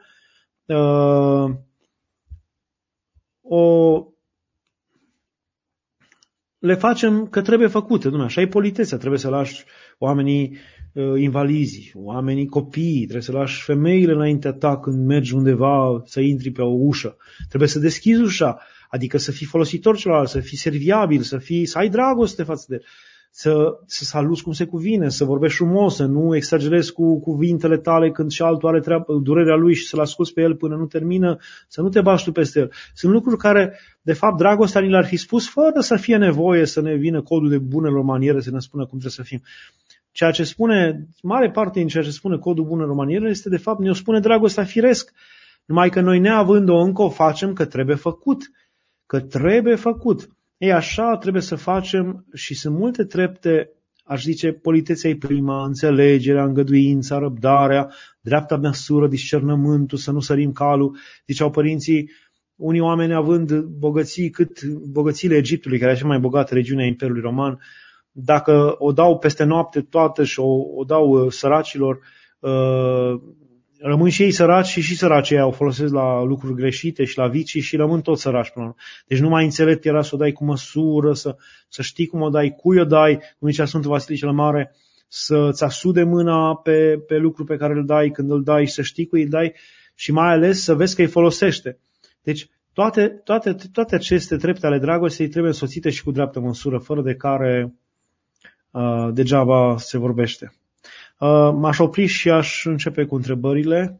le facem că trebuie făcute. Așa e politețea. Trebuie să lași oamenii invalizi, oamenii copii, trebuie să lași femeile înaintea ta când mergi undeva să intri pe o ușă. Trebuie să deschizi ușa, adică să fii folositor celălalt, să fii serviabil, să ai dragoste față de el. Să saluți cum se cuvine, să vorbești frumos, să nu exagerezi cu cuvintele tale când și altul are durerea lui și să-l asculți pe el până nu termină, să nu te bași tu peste el. Sunt lucruri care, de fapt, dragostea ni le-ar fi spus fără să fie nevoie să ne vină codul de bunelor maniere să ne spună cum trebuie să fim. Ceea ce spune, mare parte din ceea ce spune codul bunelor maniere este, de fapt, ne-o spune dragostea firesc. Numai că noi, neavând-o încă, o facem că trebuie făcut. Că trebuie făcut. Ei, așa trebuie să facem și sunt multe trepte, aș zice, politețea e prima, înțelegerea, îngăduința, răbdarea, dreapta măsură, discernământul, să nu sărim calul. Ziceau părinții, unii oameni având bogății cât bogățiile Egiptului, care e cea mai bogată regiune a Imperiului Roman, dacă o dau peste noapte toată și o dau săracilor, rămân și ei săraci și săracii o folosesc la lucruri greșite și la vicii și rămân tot săraci până la urmă. Deci numai înțelept era să o dai cu măsură, să știi cum o dai, cui o dai, cum zicea Sfântul Vasile cel Mare, să-ți asude mâna pe lucru pe care îl dai, când îl dai, să știi cui îl dai și mai ales să vezi că îi folosește. Deci toate aceste trepte ale dragostei trebuie însoțite și cu dreaptă măsură, fără de care degeaba se vorbește. M-aș opri și aș începe cu întrebările.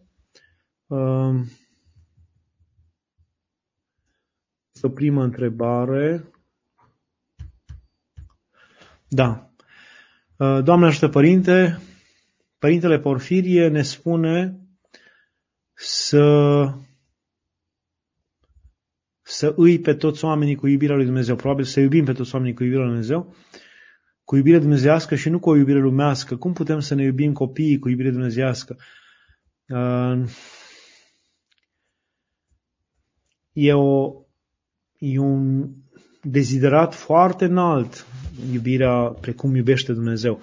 O primă întrebare. Da. Doamne ajută, Părinte. Părintele Porfirie ne spune să îi pe toți oamenii cu iubirea lui Dumnezeu. Probabil să iubim pe toți oamenii cu iubirea lui Dumnezeu. Cu iubire dumnezeiască și nu cu o iubire lumească. Cum putem să ne iubim copiii cu iubire dumnezeiască? E un deziderat foarte înalt, iubirea precum iubește Dumnezeu.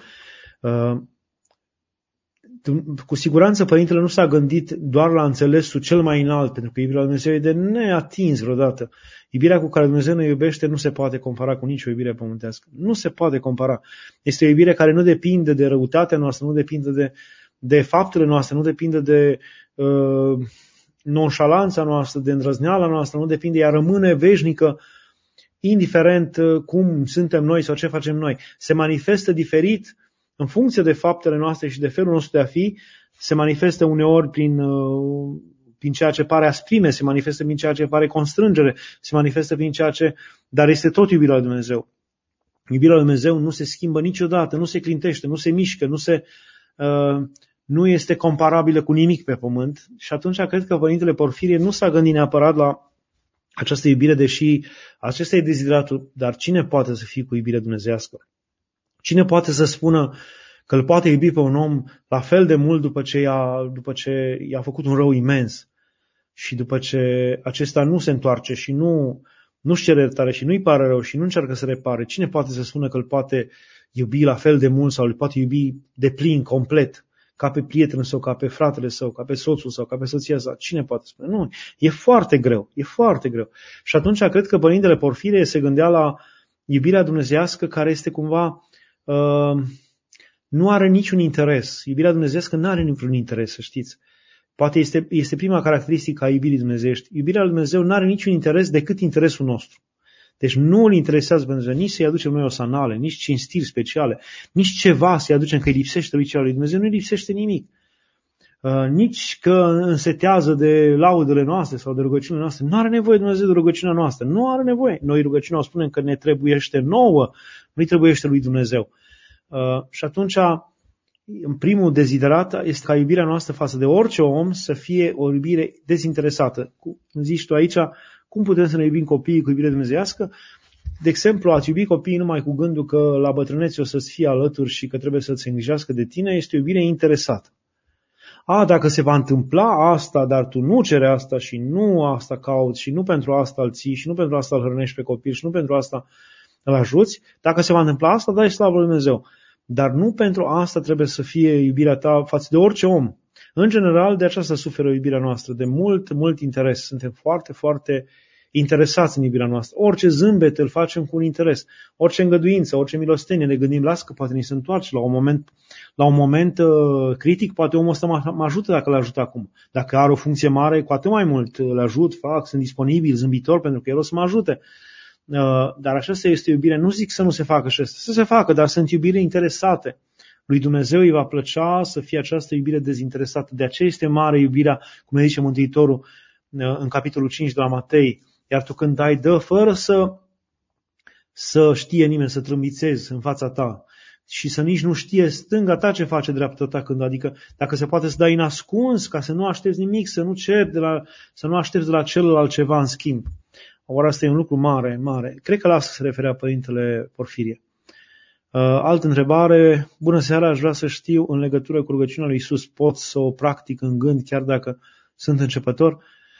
Cu siguranță Părintele nu s-a gândit doar la înțelesul cel mai înalt, pentru că iubirea lui Dumnezeu e de neatins vreodată. Iubirea cu care Dumnezeu ne iubește nu se poate compara cu nicio iubire pământească. Nu se poate compara. Este o iubire care nu depinde de răutatea noastră, nu depinde de faptele noastre, nu depinde de nonșalanța noastră, de îndrăzneala noastră, nu depinde, ea rămâne veșnică, indiferent cum suntem noi sau ce facem noi. Se manifestă diferit în funcție de faptele noastre și de felul nostru de a fi, se manifestă uneori prin ceea ce pare asprime, se manifestă prin ceea ce pare constrângere, se manifestă prin ceea ce... Dar este tot iubirea lui Dumnezeu. Iubirea lui Dumnezeu nu se schimbă niciodată, nu se clintește, nu se mișcă, nu este comparabilă cu nimic pe pământ. Și atunci cred că Părintele Porfirie nu s-a gândit neapărat la această iubire, deși acesta e dezideratul, dar cine poate să fie cu iubire dumnezeiască? Cine poate să spună că îl poate iubi pe un om la fel de mult după ce i-a făcut un rău imens și după ce acesta nu se întoarce și nu-și cere iertare și nu-i pare rău și nu încearcă să repare? Cine poate să spună că îl poate iubi la fel de mult sau îl poate iubi de plin, complet, ca pe prietenul său, ca pe fratele său, ca pe soțul său, ca pe soția sa? Cine poate spune? Nu, e foarte greu, e foarte greu. Și atunci cred că Părintele Porfirie se gândea la iubirea dumnezeiască care este cumva... nu are niciun interes. Iubirea dumnezeiască nu are niciun interes, să știți. Poate este prima caracteristică a iubirii dumnezeiești. Iubirea lui Dumnezeu nu are niciun interes decât interesul nostru. Deci nu îl interesează pe Dumnezeu nici să-i aducem noi o sanale, nici cinstiri speciale, nici ceva să-i aducem că îi lipsește lui celălalt. Dumnezeu nu îi lipsește nimic. Nici că însetează de laudele noastre sau de rugăciunile noastre. Nu are nevoie Dumnezeu de rugăciunea noastră. Nu are nevoie. Noi rugăciunea o spunem că ne trebuiește nouă, nu-i trebuiește lui Dumnezeu. Și atunci, în primul deziderat este ca iubirea noastră față de orice om să fie o iubire dezinteresată. Zici tu aici, cum putem să ne iubim copiii cu iubire dumnezeiască? De exemplu, a-ți iubi copiii numai cu gândul că la bătrânețe o să-ți fie alături și că trebuie să-ți îngrijească de tine, este o iubire interesată. Dacă se va întâmpla asta, dar tu nu cere asta și nu asta cauți și nu pentru asta îl ții și nu pentru asta îl hrănești pe copil și nu pentru asta îl ajuți, dacă se va întâmpla asta, dai slavă lui Dumnezeu. Dar nu pentru asta trebuie să fie iubirea ta față de orice om. În general, de aceasta suferă iubirea noastră, de mult interes. Suntem foarte, foarte interesați în iubirea noastră. Orice zâmbet îl facem cu un interes. Orice îngăduință, orice milostenie, ne gândim, las că poate ni se întoarce la un moment critic, poate omul ăsta mă ajută dacă îl ajut acum. Dacă are o funcție mare, cu atât mai mult îl ajut, sunt disponibil, zâmbitor, pentru că el o să mă ajute. Dar aceasta este iubire. Nu zic să nu se facă și asta. Să se facă, dar sunt iubire interesate. Lui Dumnezeu îi va plăcea să fie această iubire dezinteresată. De aceea este mare iubirea, cum ne zice Mântuitorul în capitolul 5 de la Matei. Iar tu când dai, dă fără să știe nimeni, să trâmbițezi în fața ta și să nici nu știe stânga ta ce face dreapta ta când, adică dacă se poate să dai în ascuns ca să nu aștepți nimic, să nu ceri să nu aștepți de la celălalt ceva în schimb. Ori asta e un lucru mare, mare. Cred că la asta se referea Părintele Porfirie. Altă întrebare. Bună seara, aș vrea să știu în legătură cu rugăciunea lui Iisus, pot să o practic în gând chiar dacă sunt începător?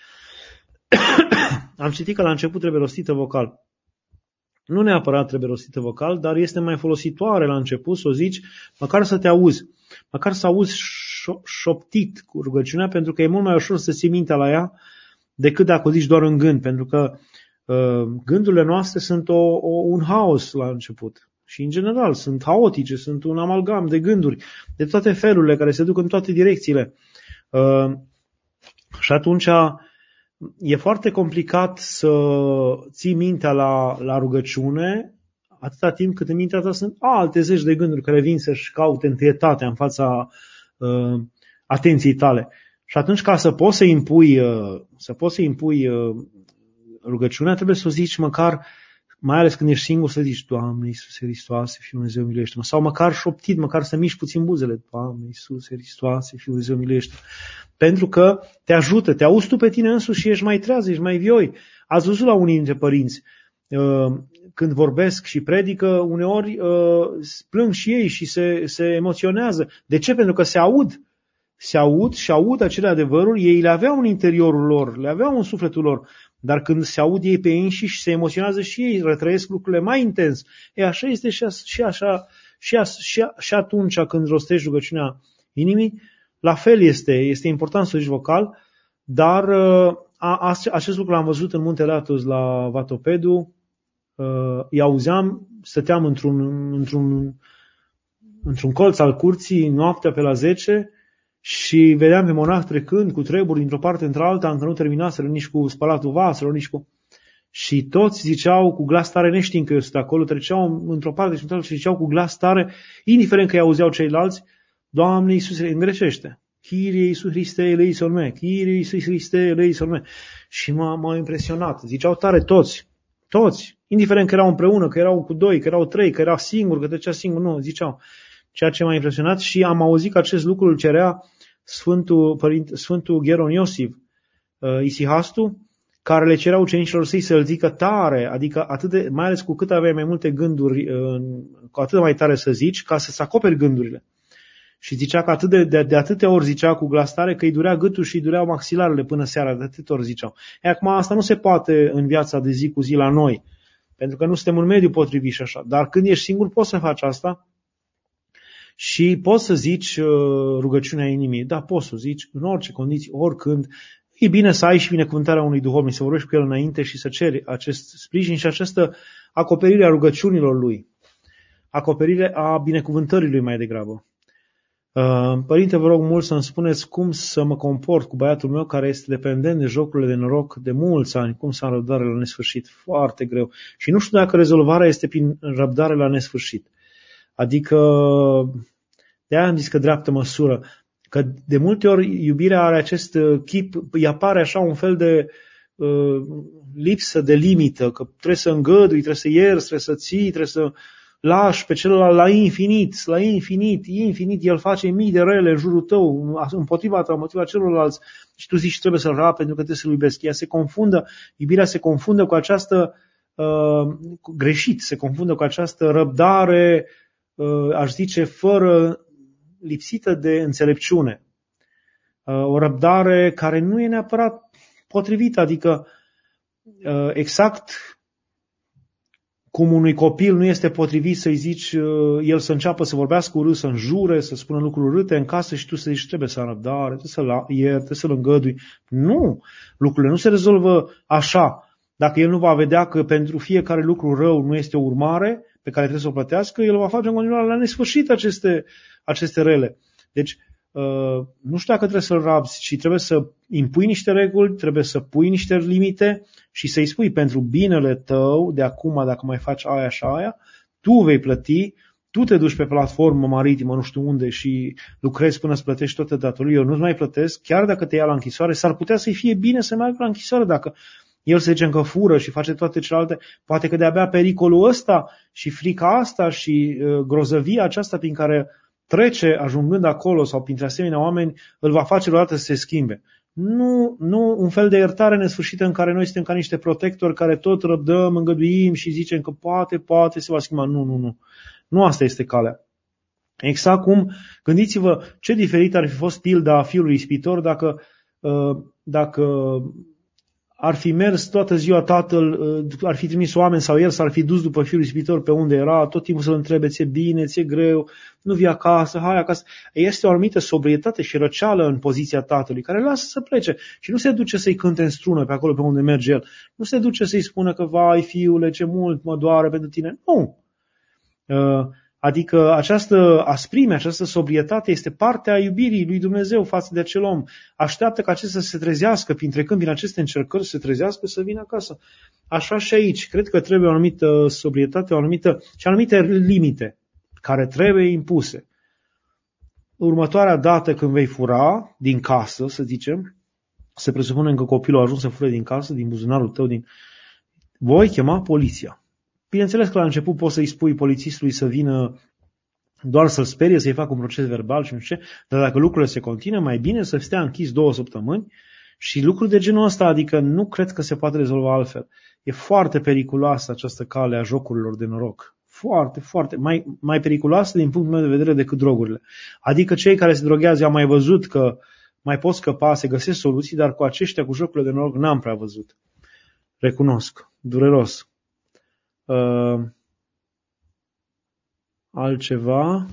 Am citit că la început trebuie rostită vocal. Nu neapărat trebuie rostită vocal, dar este mai folositoare la început să o zici, măcar să te auzi. Măcar să auzi șoptit cu rugăciunea, pentru că e mult mai ușor să ții mintea la ea decât dacă o zici doar în gând, pentru că gândurile noastre sunt un haos la început. Și în general sunt haotice, sunt un amalgam de gânduri, de toate felurile care se duc în toate direcțiile. Și atunci e foarte complicat să ții mintea la rugăciune atâta timp cât în mintea ta sunt alte zeci de gânduri care vin să-și caute întâietatea în fața atenției tale. Și atunci ca să poți să impui rugăciunea, trebuie să o zici măcar, mai ales când ești singur, să zici, Doamne Iisuse Hristoase, Fiul Dumnezeu, miluiește-mă. Sau măcar șoptit, măcar să miști puțin buzele. Doamne Iisuse Hristoase, Fiul Dumnezeu, miluiește-mă. Pentru că te ajută, te auzi tu pe tine însuși și ești mai treaz, ești mai vioi. Ați văzut la unii dintre părinți, când vorbesc și predică, uneori plâng și ei și se emoționează. De ce? Pentru că se aud și aud acele adevăruri, ei le aveau în interiorul lor, le aveau în sufletul lor, dar când se aud ei pe ei înșiși, se emoționează și ei, retrăiesc lucrurile mai intens. Așa este și atunci când rostești rugăciunea inimii, la fel este important să o zici vocal, dar acest lucru l-am văzut în Muntele Athos la Vatopedu, îi auzeam, stăteam într-un colț al curții noaptea pe la 10 și vedeam pe monah trecând cu treburi dintr-o parte într-alta, încă nu terminaseră nici cu spălatul vaselor, nici cu... Și toți ziceau cu glas tare, neștiind că eu sunt acolo, treceau într-o parte și într-alta și ziceau cu glas tare, indiferent că îi auzeau ceilalți, Doamne Iisuse, în grecește, Kyrie Iisus Hriste eleison me, Kyrie Iisus Hriste eleison me. Și m-a impresionat. Ziceau tare toți, indiferent că erau împreună, că erau cu doi, că erau trei, că era singur, că trecea singur, nu, ziceau. Ceea ce m-a impresionat și am auzit că acest lucru îl cerea Sfântul Gheron Iosif Isihastu, care le cerea ucenicilor săi să-l zică tare, adică mai ales cu cât aveai mai multe gânduri, cu atât mai tare să zici, ca să-ți acoperi gândurile. Și zicea că de atâtea ori zicea cu glas tare că îi durea gâtul și îi dureau maxilarele până seara, de atâtea ori ziceau. Acum asta nu se poate în viața de zi cu zi la noi, pentru că nu suntem în mediu potrivit și așa. Dar când ești singur poți să faci asta și poți să zici rugăciunea inimii. Da, poți să zici în orice condiții, oricând. E bine să ai și binecuvântarea unui duhovnic, să vorbești cu el înainte și să ceri acest sprijin și această acoperire a rugăciunilor lui. Acoperire a binecuvântării lui mai degrabă. Părinte, vă rog mult să-mi spuneți cum să mă comport cu băiatul meu care este dependent de jocurile de noroc de mulți ani, cum să am răbdare la nesfârșit. Foarte greu. Și nu știu dacă rezolvarea este prin răbdare la nesfârșit. Adică, de-aia am zis că dreaptă măsură, că de multe ori iubirea are acest chip, îi apare așa un fel de lipsă de limită, că trebuie să îngădui, trebuie să ierți, trebuie să ții, trebuie să lași pe celălalt la infinit, el face mii de rele în jurul tău, împotriva ta, împotriva celorlalți și tu zici trebuie să-l rapi pentru că trebuie să-l iubesc. Iubirea se confundă cu această greșit, se confundă cu această răbdare, aș zice, lipsită de înțelepciune. O răbdare care nu e neapărat potrivită, adică exact cum unui copil nu este potrivit să-i zici, el să înceapă să vorbească urât, să înjure, să spună lucruri urâte în casă și tu să zici trebuie să am răbdare, trebuie să-l iert, trebuie să-l îngădui. Nu! Lucrurile nu se rezolvă așa. Dacă el nu va vedea că pentru fiecare lucru rău nu este o urmare pe care trebuie să o plătească, el va face în continuare la nesfârșit aceste rele. Deci, nu știu dacă trebuie să-l rabzi, ci trebuie să impui niște reguli, trebuie să pui niște limite și să-i spui pentru binele tău, de acum, dacă mai faci aia și aia, tu vei plăti, tu te duci pe platformă maritimă, nu știu unde, și lucrezi până îți plătești toate datorii, eu nu-ți mai plătesc, chiar dacă te ia la închisoare, s-ar putea să-i fie bine să meargă la închisoare dacă el se zice că fură și face toate celelalte, poate că de-abia pericolul ăsta și frica asta și grozăvia aceasta prin care trece ajungând acolo sau printre asemenea oameni, îl va face vreodată să se schimbe. Nu un fel de iertare nesfârșită în care noi suntem ca niște protectori care tot răbdăm, îngăduim și zicem că poate se va schimba. Nu. Nu asta este calea. Exact cum, gândiți-vă ce diferit ar fi fost pilda fiului ispitor dacă ar fi mers toată ziua tatăl, ar fi trimis oameni sau el s-ar fi dus după fiul ispitor pe unde era, tot timpul să-l întrebe, ți-e bine, ți-e greu, nu vii acasă, hai acasă. Este o anumită sobrietate și răceală în poziția tatălui, care îl lasă să plece și nu se duce să-i cânte în strună pe acolo pe unde merge el. Nu se duce să-i spună că, vai, fiule, ce mult mă doare pentru tine. Nu. Adică această asprime, această sobrietate este parte a iubirii lui Dumnezeu față de acel om. Așteaptă ca acesta să se trezească, trecând prin aceste încercări, să se trezească, să vină acasă. Așa și aici. Cred că trebuie o anumită sobrietate, și anumite limite care trebuie impuse. Următoarea dată când vei fura din casă, să zicem, se presupune că copilul a ajuns să fure din casă, din buzunarul tău, voi chema poliția. Bineînțeles că la început poți să-i spui polițistului să vină doar să-l sperie, să-i facă un proces verbal și nu știu ce, dar dacă lucrurile se continuă, mai bine să stea închis 2 săptămâni și lucruri de genul ăsta, adică nu cred că se poate rezolva altfel. E foarte periculoasă această cale a jocurilor de noroc. Foarte, foarte, mai periculoasă din punctul meu de vedere decât drogurile. Adică cei care se droghează, am mai văzut că mai pot scăpa, se găsesc soluții, dar cu aceștia, cu jocurile de noroc, n-am prea văzut. Recunosc, dureros. Altceva.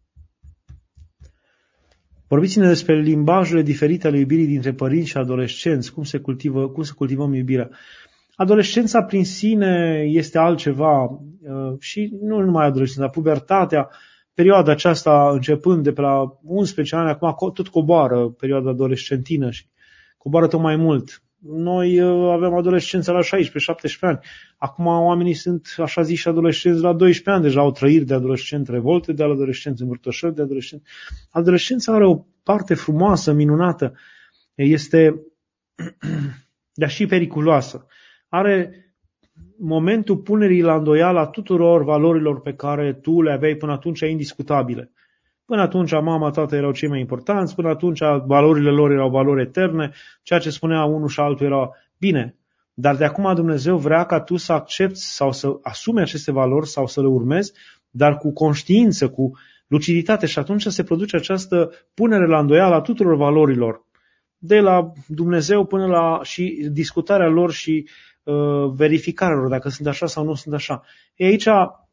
Vorbiți-ne despre limbajele diferite ale iubirii dintre părinți și adolescenți. Cum să cultivăm iubirea? Adolescența prin sine este altceva și nu numai adolescența, pubertatea. perioada aceasta, începând de pe la 11 ani, acum tot coboară perioada adolescentină și coboară tot mai mult. Noi avem adolescența la 16-17 ani. Acum oamenii sunt, așa ziși, adolescenți la 12 ani. Deja au trăiri de adolescent, revolte de adolescenți, învârtoșări de adolescenți. Adolescența are o parte frumoasă, minunată. Este, dar și periculoasă. Are momentul punerii la îndoială a tuturor valorilor pe care tu le aveai până atunci indiscutabile. Până atunci mama, tata erau cei mai importanți, până atunci valorile lor erau valori eterne, ceea ce spunea unul și altul era bine. Dar de acum Dumnezeu vrea ca tu să accepti sau să asumi aceste valori sau să le urmezi, dar cu conștiință, cu luciditate, și atunci se produce această punere la îndoială a tuturor valorilor, de la Dumnezeu până la și discutarea lor și verificarea lor, dacă sunt așa sau nu sunt așa. E aici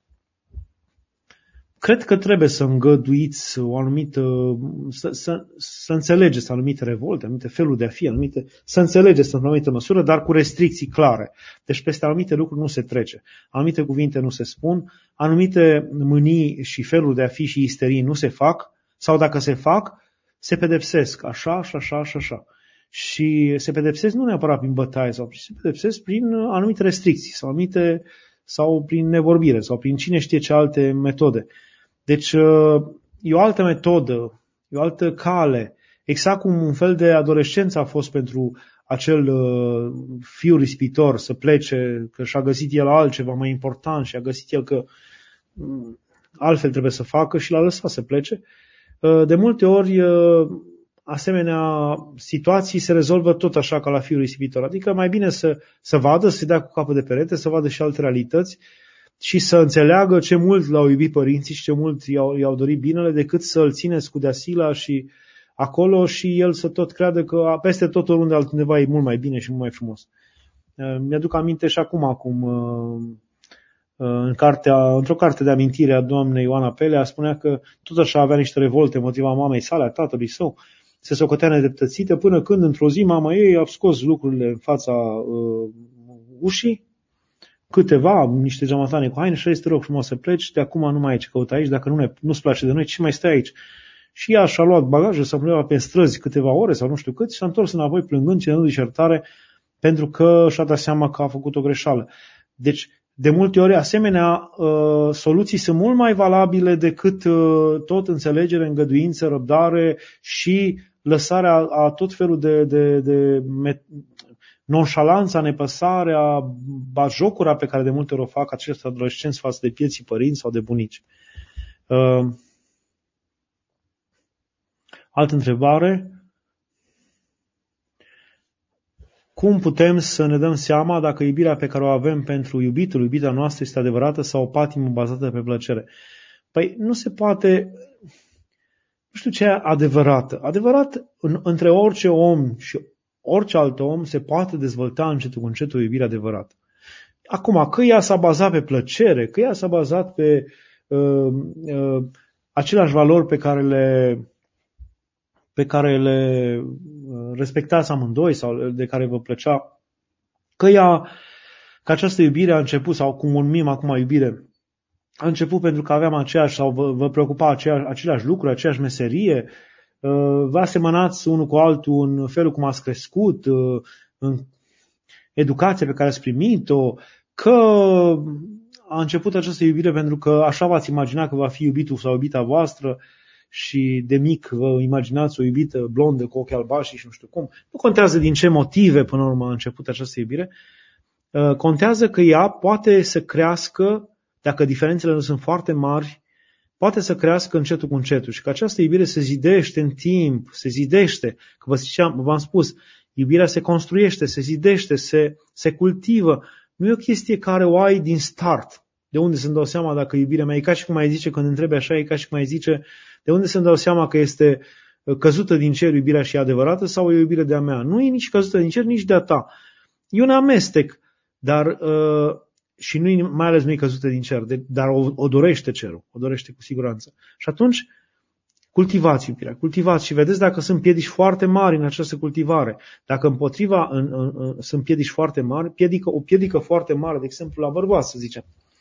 cred că trebuie să îngăduiți o anumită, să înțelegeți anumite revolte, anumite feluri de a fi, să înțelegeți în anumită măsură, dar cu restricții clare. Deci peste anumite lucruri nu se trece, anumite cuvinte nu se spun, anumite mânii și feluri de a fi și isterii nu se fac, sau dacă se fac, se pedepsesc, așa și așa și așa. Și se pedepsesc nu neapărat prin bătaie, sau se pedepsesc prin anumite restricții sau prin nevorbire sau prin cine știe ce alte metode. Deci e o altă metodă, e o altă cale, exact cum un fel de adolescență a fost pentru acel fiu risipitor să plece, că și-a găsit el altceva mai important și a găsit el că altfel trebuie să facă și l-a lăsat să plece. De multe ori asemenea situații se rezolvă tot așa ca la fiul risipitor, adică mai bine să vadă, să se dea cu capul de perete, să vadă și alte realități și să înțeleagă ce mult l-au iubit părinții și ce mult i-au dorit binele, decât să-l țineți cu deasila și acolo și el să tot creadă că peste tot oriunde altundeva e mult mai bine și mult mai frumos. Mi-aduc aminte și acum într-o carte de amintire a doamnei Ioana Pelea, spunea că tot așa avea niște revolte împotriva mamei sale, a tatălui său, se socotea nedreptățită, până când într-o zi mama ei a scos lucrurile în fața ușii, niște geamatane cu haine și a zis, te rog frumos să pleci, de acum nu mai ai ce căuta aici, dacă nu-ți place de noi, ce mai stai aici? Și ea și-a luat bagajul, s-a plimbat pe străzi câteva ore sau nu știu cât și s-a întors înapoi plângând, cerându-i iertare pentru că și-a dat seama că a făcut o greșeală. Deci, de multe ori, asemenea, soluții sunt mult mai valabile decât tot înțelegere, îngăduință, răbdare și lăsarea a tot felul de nonșalanța, nepăsarea, batjocura pe care de multe ori o fac acești adolescenți față de pieții părinți sau de bunici. Altă întrebare. Cum putem să ne dăm seama dacă iubirea pe care o avem pentru iubita noastră este adevărată sau o patimă bazată pe plăcere? Păi nu se poate, nu știu ce e adevărată. Adevărat, între orice om și orice alt om se poate dezvolta încetul cu încetul o iubire adevărată. Acum, că ea s-a bazat pe plăcere, că ea s-a bazat pe aceleași valori pe care le respectați amândoi sau de care vă plăcea, că această iubire a început, sau cum o numim acum iubire, a început pentru că aveam aceeași sau vă preocupa aceleași lucruri, aceeași meserie, vă asemănați unul cu altul în felul cum ați crescut, în educația pe care ați primit-o, că a început această iubire pentru că așa v-ați imaginat că va fi iubitul sau iubita voastră și de mic vă imaginați o iubită blondă cu ochi albaștri și nu știu cum. Nu contează din ce motive până la urmă a început această iubire, contează că ea poate să crească, dacă diferențele nu sunt foarte mari, poate să crească încetul cu încetul și că această iubire se zidește în timp, se zidește, că v-am spus, iubirea se construiește, se zidește, se cultivă. Nu e o chestie care o ai din start. De unde să-mi dau seama dacă iubirea mea, e ca și cum ai zice, când întrebi așa, e ca și cum ai zice, de unde să-mi dau seama că este căzută din cer iubirea și e adevărată sau e o iubire de-a mea? Nu e nici căzută din cer, nici de-a ta. E un amestec, dar și mai ales nu e căzută din cer, dar o dorește cerul, o dorește cu siguranță. Și atunci cultivați iubirea, cultivați și vedeți dacă sunt piedici foarte mari în această cultivare. Dacă împotriva sunt piedici foarte mari, o piedică foarte mare, de exemplu la bărbați, să zicem.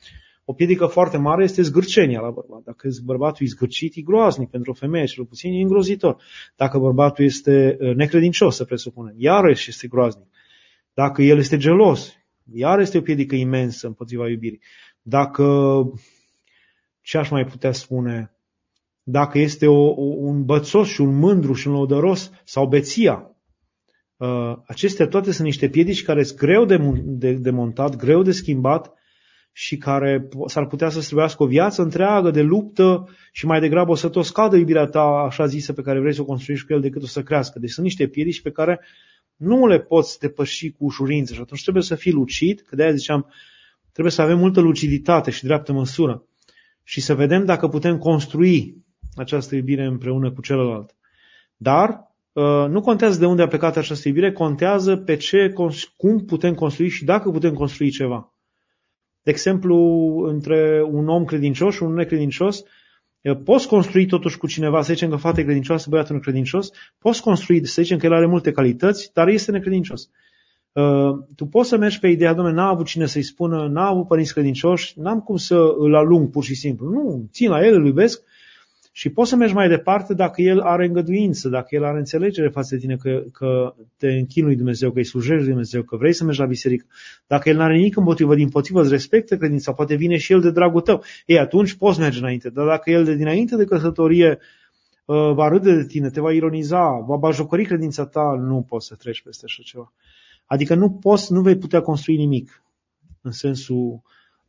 O piedică foarte mare este zgârcenia la bărbat. Dacă bărbatul e zgârcit, e groaznic. Pentru o femeie, cel puțin, e îngrozitor. Dacă bărbatul este necredincios, să presupunem, iarăși este groaznic. Dacă el este gelos, iar este o piedică imensă împotriva iubirii. Dacă, ce aș mai putea spune, dacă este un bățos și un mândru și un lăudăros sau beția, acestea toate sunt niște piedici care sunt greu de montat, greu de schimbat și care s-ar putea să străbăiască o viață întreagă de luptă și mai degrabă o să tot scadă iubirea ta așa zisă pe care vrei să o construiești cu el decât o să crească. Deci sunt niște piedici pe care nu le poți depăși cu ușurință și atunci trebuie să fii lucid, că de-aia ziceam, trebuie să avem multă luciditate și dreaptă măsură și să vedem dacă putem construi această iubire împreună cu celălalt. Dar nu contează de unde a plecat această iubire, contează pe cum putem construi și dacă putem construi ceva. De exemplu, între un om credincios și un necredincios, poți construi totuși cu cineva, să zicem că fata e credincioasă, băiatul necredincios, poți construi, să zicem că el are multe calități, dar este necredincios. Tu poți să mergi pe ideea, dom'le, n-a avut cine să-i spună, n-a avut părinți credincioși, n-am cum să îl alung pur și simplu. Nu, țin la el, îl iubesc și poți să mergi mai departe dacă el are îngăduință, dacă el are înțelegere față de tine că te închinui Dumnezeu, că îi slujești Dumnezeu, că vrei să mergi la biserică. Dacă el n-are nimic împotrivă, îți respectă credința, poate vine și el de dragul tău. Ei, atunci poți merge înainte. Dar dacă el de dinainte de căsătorie va râde de tine, te va ironiza, va bajocori credința ta, nu poți să treci peste așa ceva. Adică nu vei putea construi nimic în sensul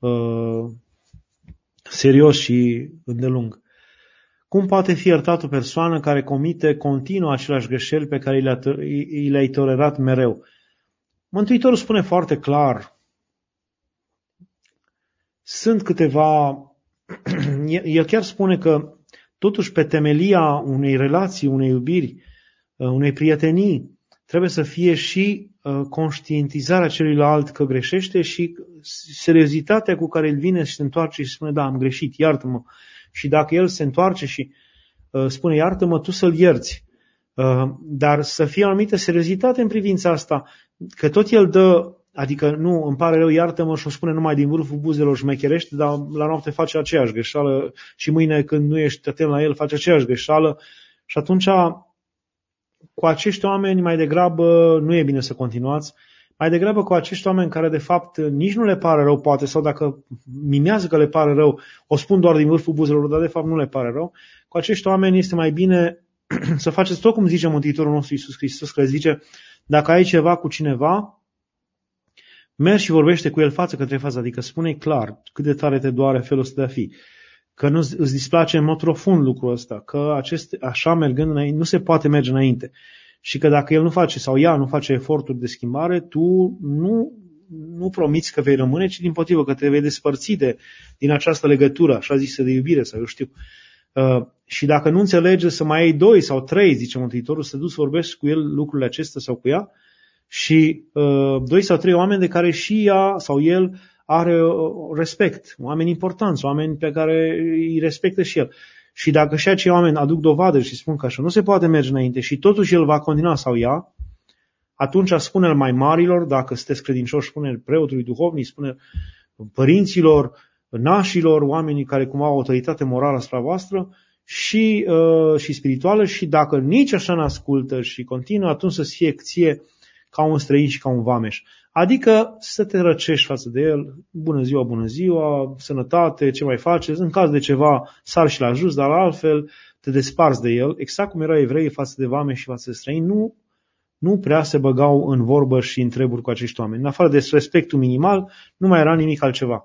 serios și îndelung. Cum poate fi iertat o persoană care comite continuu aceleași greșeli pe care le-ai tolerat mereu? Mântuitorul spune foarte clar, sunt câteva, el chiar spune că totuși pe temelia unei relații, unei iubiri, unei prietenii, trebuie să fie și conștientizarea celuilalt că greșește și seriozitatea cu care el vine și se întoarce și spune, da, am greșit, iartă-mă. Și dacă el se întoarce și spune, iartă-mă, tu să-l ierți. Dar să fie o anumită seriozitate în privința asta, că tot el dă, adică nu, îmi pare rău, iartă-mă și o spune numai din vârful buzelor șmecherește, dar la noapte face aceeași greșeală și mâine când nu ești atent la el face aceeași greșeală și atunci cu acești oameni mai degrabă nu e bine să continuați, mai degrabă cu acești oameni care de fapt nici nu le pare rău poate sau dacă mimează că le pare rău, o spun doar din vârful buzelor, dar de fapt nu le pare rău, cu acești oameni este mai bine să faceți tot cum zice Mântuitorul nostru Iisus Hristos, că zice, dacă ai ceva cu cineva, mergi și vorbește cu el față către față, adică spune clar cât de tare te doare felul ăsta de a fi, că nu îți displace în mod profund lucrul ăsta, că așa mergând înainte, nu se poate merge înainte. Și că dacă el nu face sau ea nu face eforturi de schimbare, tu nu promiți că vei rămâne, ci dimpotrivă că te vei despărți din această legătură, așa zisă de iubire sau eu știu. Și dacă nu înțelege să mai ai 2 sau 3, zice Mântuitorul, să duci să vorbești cu el lucrurile acestea sau cu ea și 2 sau 3 oameni de care și ea sau el are respect, oameni importanți, oameni pe care îi respectă și el. Și dacă și acei oameni aduc dovadă și spun că așa nu se poate merge înainte și totuși el va continua sau ea, atunci spune-l mai marilor, dacă sunteți credincioși, spune preotului duhovnic, spune părinților, nașilor, oamenii care cumva au autoritate morală asupra voastră și spirituală și dacă nici așa n-ascultă și continuă, atunci să fie ție ca un străin și ca un vameș. Adică să te răcești față de el, bună ziua, sănătate, ce mai faceți, în caz de ceva sar și la jos, dar altfel te desparți de el, exact cum erau evreii față de vameși și față de străini, nu prea se băgau în vorbă și în treburi cu acești oameni. În afară de respectul minimal, nu mai era nimic altceva.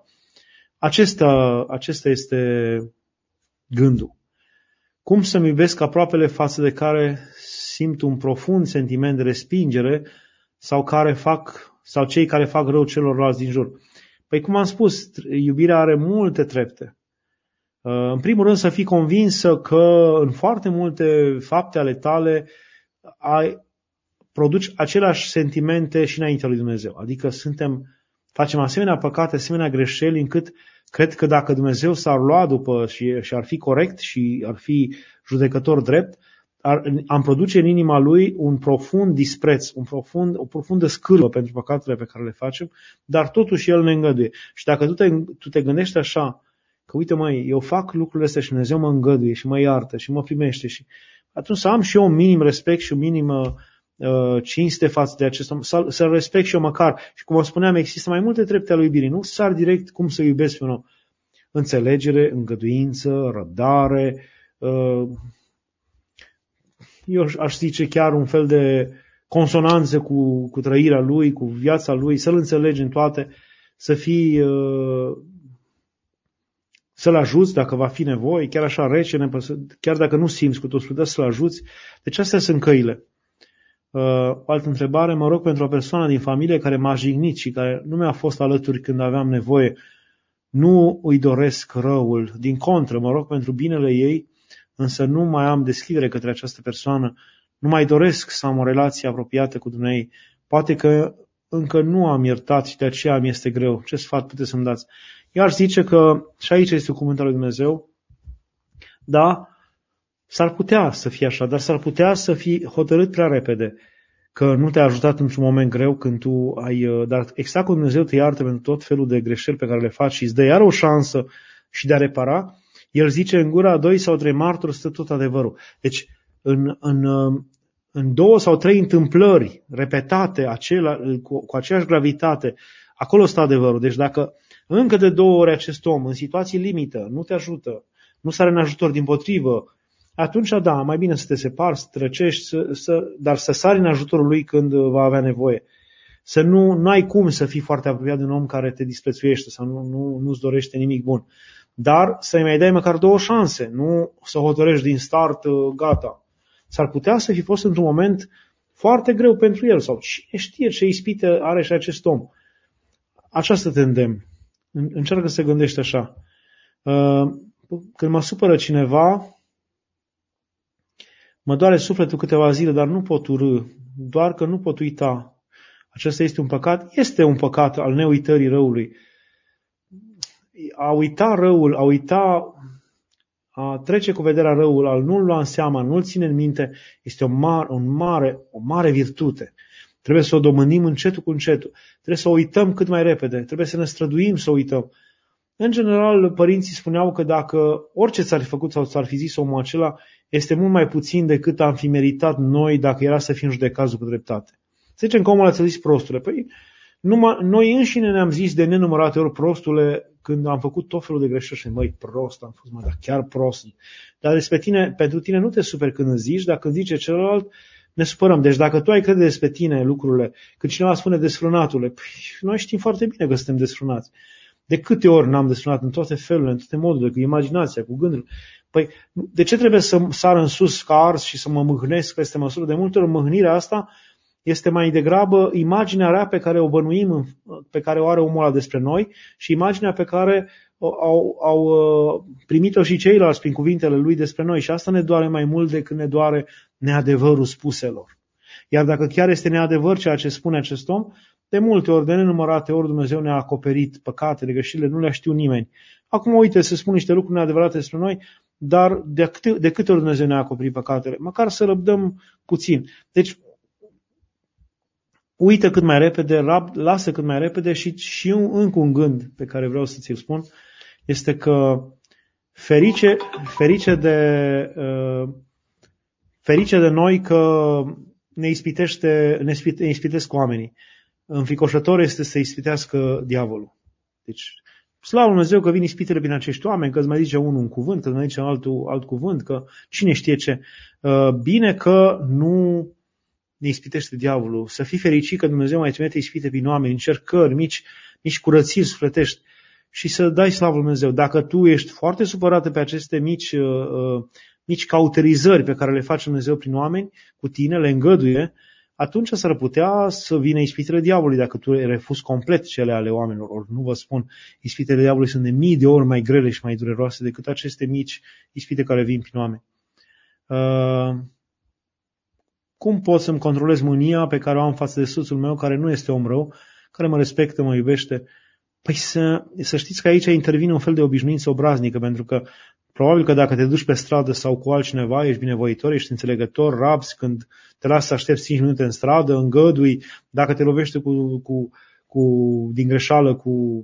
Acesta este gândul. Cum să-mi iubesc aproapele față de care simt un profund sentiment de respingere sau cei care fac rău celorlalți din jur? Păi cum am spus, iubirea are multe trepte. În primul rând să fii convinsă că în foarte multe fapte ale tale produci aceleași sentimente și înaintea lui Dumnezeu. Adică facem asemenea păcate, asemenea greșeli, încât cred că dacă Dumnezeu s-ar lua după și ar fi corect și ar fi judecător drept, am produce în inima lui un profund dispreț, o profundă scârbă pentru păcatele pe care le facem, dar totuși el ne îngăduie. Și dacă tu te gândești așa, că uite măi, eu fac lucrurile astea și Dumnezeu mă îngăduie și mă iartă și mă primește, și atunci să am și eu un minim respect și un minim cinste față de acest om, să-l respect și eu măcar. Și cum vă spuneam, există mai multe trepte ale iubirii. Nu sar direct cum să iubesc pe un om. Înțelegere, îngăduință, răbdare, eu aș zice chiar un fel de consonanță cu trăirea lui, cu viața lui, să-l înțelegi în toate, să-l ajuți dacă va fi nevoie, chiar așa rece, chiar dacă nu simți cu totul, dar să-l ajuți. Deci astea sunt căile. O altă întrebare, mă rog pentru o persoană din familie care m-a jignit și care nu mi-a fost alături când aveam nevoie. Nu îi doresc răul, din contră, mă rog pentru binele ei, însă nu mai am deschidere către această persoană, nu mai doresc să am o relație apropiată cu dumneavoastră. Poate că încă nu am iertat și de aceea mi este greu. Ce sfat puteți să-mi dați? Eu aș zice că, și aici este cuvântul lui Dumnezeu, da, s-ar putea să fie așa, dar s-ar putea să fii hotărât prea repede, că nu te-a ajutat într-un moment greu când tu ai... Dar exact cum Dumnezeu te iartă pentru tot felul de greșeli pe care le faci și îți dă iar o șansă și de a repara, El zice în gura 2 sau 3 martori stă tot adevărul. Deci în 2 sau 3 întâmplări repetate cu aceeași gravitate, acolo stă adevărul. Deci dacă încă de 2 ori acest om în situații limită nu te ajută, nu sare în ajutor, dimpotrivă, atunci da, mai bine să te separi, să trăcești, dar să sari în ajutorul lui când va avea nevoie. Să nu ai cum să fii foarte apropiat de un om care te disprețuiește sau nu-ți dorește nimic bun. Dar să-i mai dai măcar 2 șanse, nu să hotărăști din start, gata. S-ar putea să fi fost într-un moment foarte greu pentru el sau cine știe ce ispite are și acest om. Aceasta te îndemn. Încearcă să gândești așa. Când mă supără cineva, mă doare sufletul câteva zile, dar nu pot urâ, doar că nu pot uita. Acesta este un păcat? Este un păcat al neuitării răului. A uita răul, a trece cu vederea răul, al nu-l lua în seama, nu-l ține în minte, este o mare virtute. Trebuie să o domândim încetul cu încetul. Trebuie să o uităm cât mai repede. Trebuie să ne străduim să o uităm. În general, părinții spuneau că dacă orice ți-ar fi făcut sau ți-ar fi zis omul acela, este mult mai puțin decât am fi meritat noi dacă era să fim judecați după dreptate. Să zicem că omul ți-a zis prostule. Păi, noi înșine ne-am zis de nenumărate ori prostule când am făcut tot felul de greșeli și măi, prost am fost, dar chiar prost. Dar pentru tine nu te superi când îți zici, dacă îți zice celălalt, ne supărăm. Deci dacă tu ai crede despre tine lucrurile, când cineva spune desfrânatule, păi, noi știm foarte bine că suntem desfrânați. De câte ori n-am desfrânat în toate felurile, în toate modurile, cu imaginația, cu gândurile. Păi, de ce trebuie să sar în sus ca ars și să mă mâhnesc peste măsură? De multe ori mâhnirea asta este mai degrabă imaginea rea pe care o bănuim, pe care o are omul ăla despre noi și imaginea pe care au primit-o și ceilalți prin cuvintele lui despre noi. Și asta ne doare mai mult decât ne doare neadevărul spuselor. Iar dacă chiar este neadevăr ceea ce spune acest om, de multe ori, de nenumărate ori, Dumnezeu ne-a acoperit păcatele, greșelile, nu le știu nimeni. Acum, uite, se spun niște lucruri neadevărate despre noi, dar de câte ori Dumnezeu ne-a acoperit păcatele? Măcar să răbdăm puțin. Deci, uită cât mai repede, lasă cât mai repede și încă un gând pe care vreau să ți-l spun, este că ferice de noi că ne ispitesc oamenii. Înfricoșător este să ispitească diavolul. Deci, slavă Dumnezeu că vin ispitele prin acești oameni, că îți mai zice unul un cuvânt, că îți mai zice altul alt cuvânt, că cine știe ce. Bine că nu ne ispitește diavolul. Să fii fericit că Dumnezeu mai trimite ispite prin oameni, încercări, mici curățiri sufletești și să dai slavă lui Dumnezeu. Dacă tu ești foarte supărată pe aceste mici cauterizări pe care le face Dumnezeu prin oameni, cu tine, le îngăduie, atunci s-ar putea să vină ispitele diavolului dacă tu refuzi complet cele ale oamenilor. Ori nu vă spun, ispitele diavolului sunt de mii de ori mai grele și mai dureroase decât aceste mici ispite care vin prin oameni. Cum pot să-mi controlez mânia pe care o am față de soțul meu, care nu este om rău, care mă respectă, mă iubește? Păi să știți că aici intervine un fel de obișnuință obraznică, pentru că Probabil că dacă te duci pe stradă sau cu altcineva, ești binevoitor, ești înțelegător, rabzi când te lasă să aștepți 5 minute în stradă, îngădui, dacă te lovește din greșeală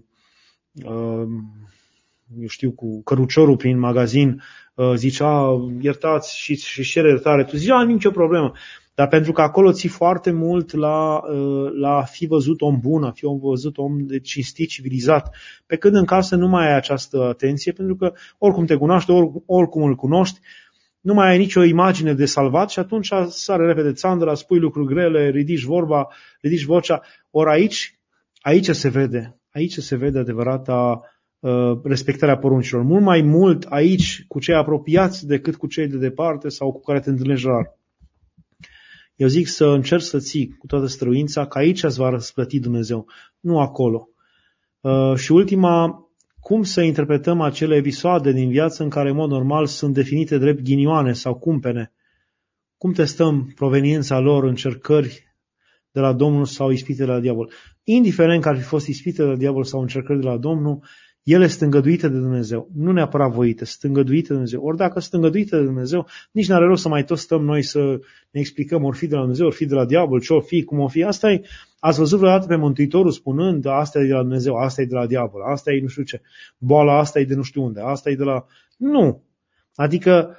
cu căruciorul prin magazin, zicea iertați și cere iertare, tu zici, nicio problemă. Dar pentru că acolo ții foarte mult la a fi văzut om bun, a fi văzut om de cinstit, civilizat, pe când în casă nu mai ai această atenție, pentru că oricum te cunoaște, oricum îl cunoști, nu mai ai nicio imagine de salvat și atunci sare repede țandra, spui lucruri grele, ridici vorba, ridici vocea. Ori aici se vede adevărata respectarea poruncilor. Mult mai mult aici cu cei apropiați decât cu cei de departe sau cu care te întâlnești rar. Eu zic să încerci să ții cu toată străuința, că aici îți va răsplăti Dumnezeu, nu acolo. Și ultima, cum să interpretăm acele episoade din viață în care, în mod normal, sunt definite drept ghinioane sau cumpene? Cum testăm proveniența lor, încercări de la Domnul sau ispite de la diavol? Indiferent că ar fi fost ispite de la diavol sau încercări de la Domnul, ele sunt îngăduite de Dumnezeu, nu neapărat voite, sunt îngăduite de Dumnezeu. Ori dacă sunt îngăduite de Dumnezeu, nici n-are rost să mai tot stăm noi să ne explicăm ori fi de la Dumnezeu, ori fi de la diavol, ce o fi, cum o fi. Ați văzut vreodată pe Mântuitorul spunând, asta e de la Dumnezeu, asta e de la diavol, asta e nu știu ce, boala asta e de nu știu unde, asta e de la... Nu! Adică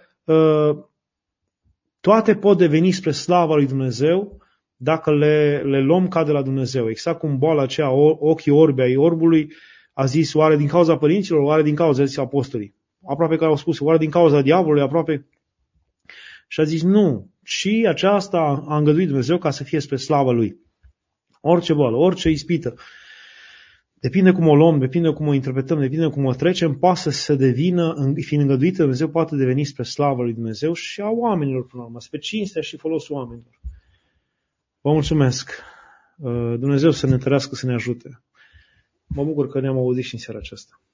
toate pot deveni spre slava lui Dumnezeu dacă le luăm ca de la Dumnezeu. Exact cum boala aceea, ochii orbi ai orbului, a zis, oare din cauza părinților, oare din cauza, zis apostolii. Aproape că au spus, oare din cauza diavolului, aproape. Și a zis, nu, și aceasta a îngăduit Dumnezeu ca să fie spre slavă Lui. Orice boală, orice ispită, depinde cum o luăm, depinde cum o interpretăm, depinde cum o trecem, poate să se devină, fiind îngăduită de Dumnezeu, poate deveni spre slavă Lui Dumnezeu și a oamenilor până la urmă, spre cinstea și folosul oamenilor. Vă mulțumesc. Dumnezeu să ne întărească, să ne ajute. Mă bucur că ne-am auzit și în seara aceasta.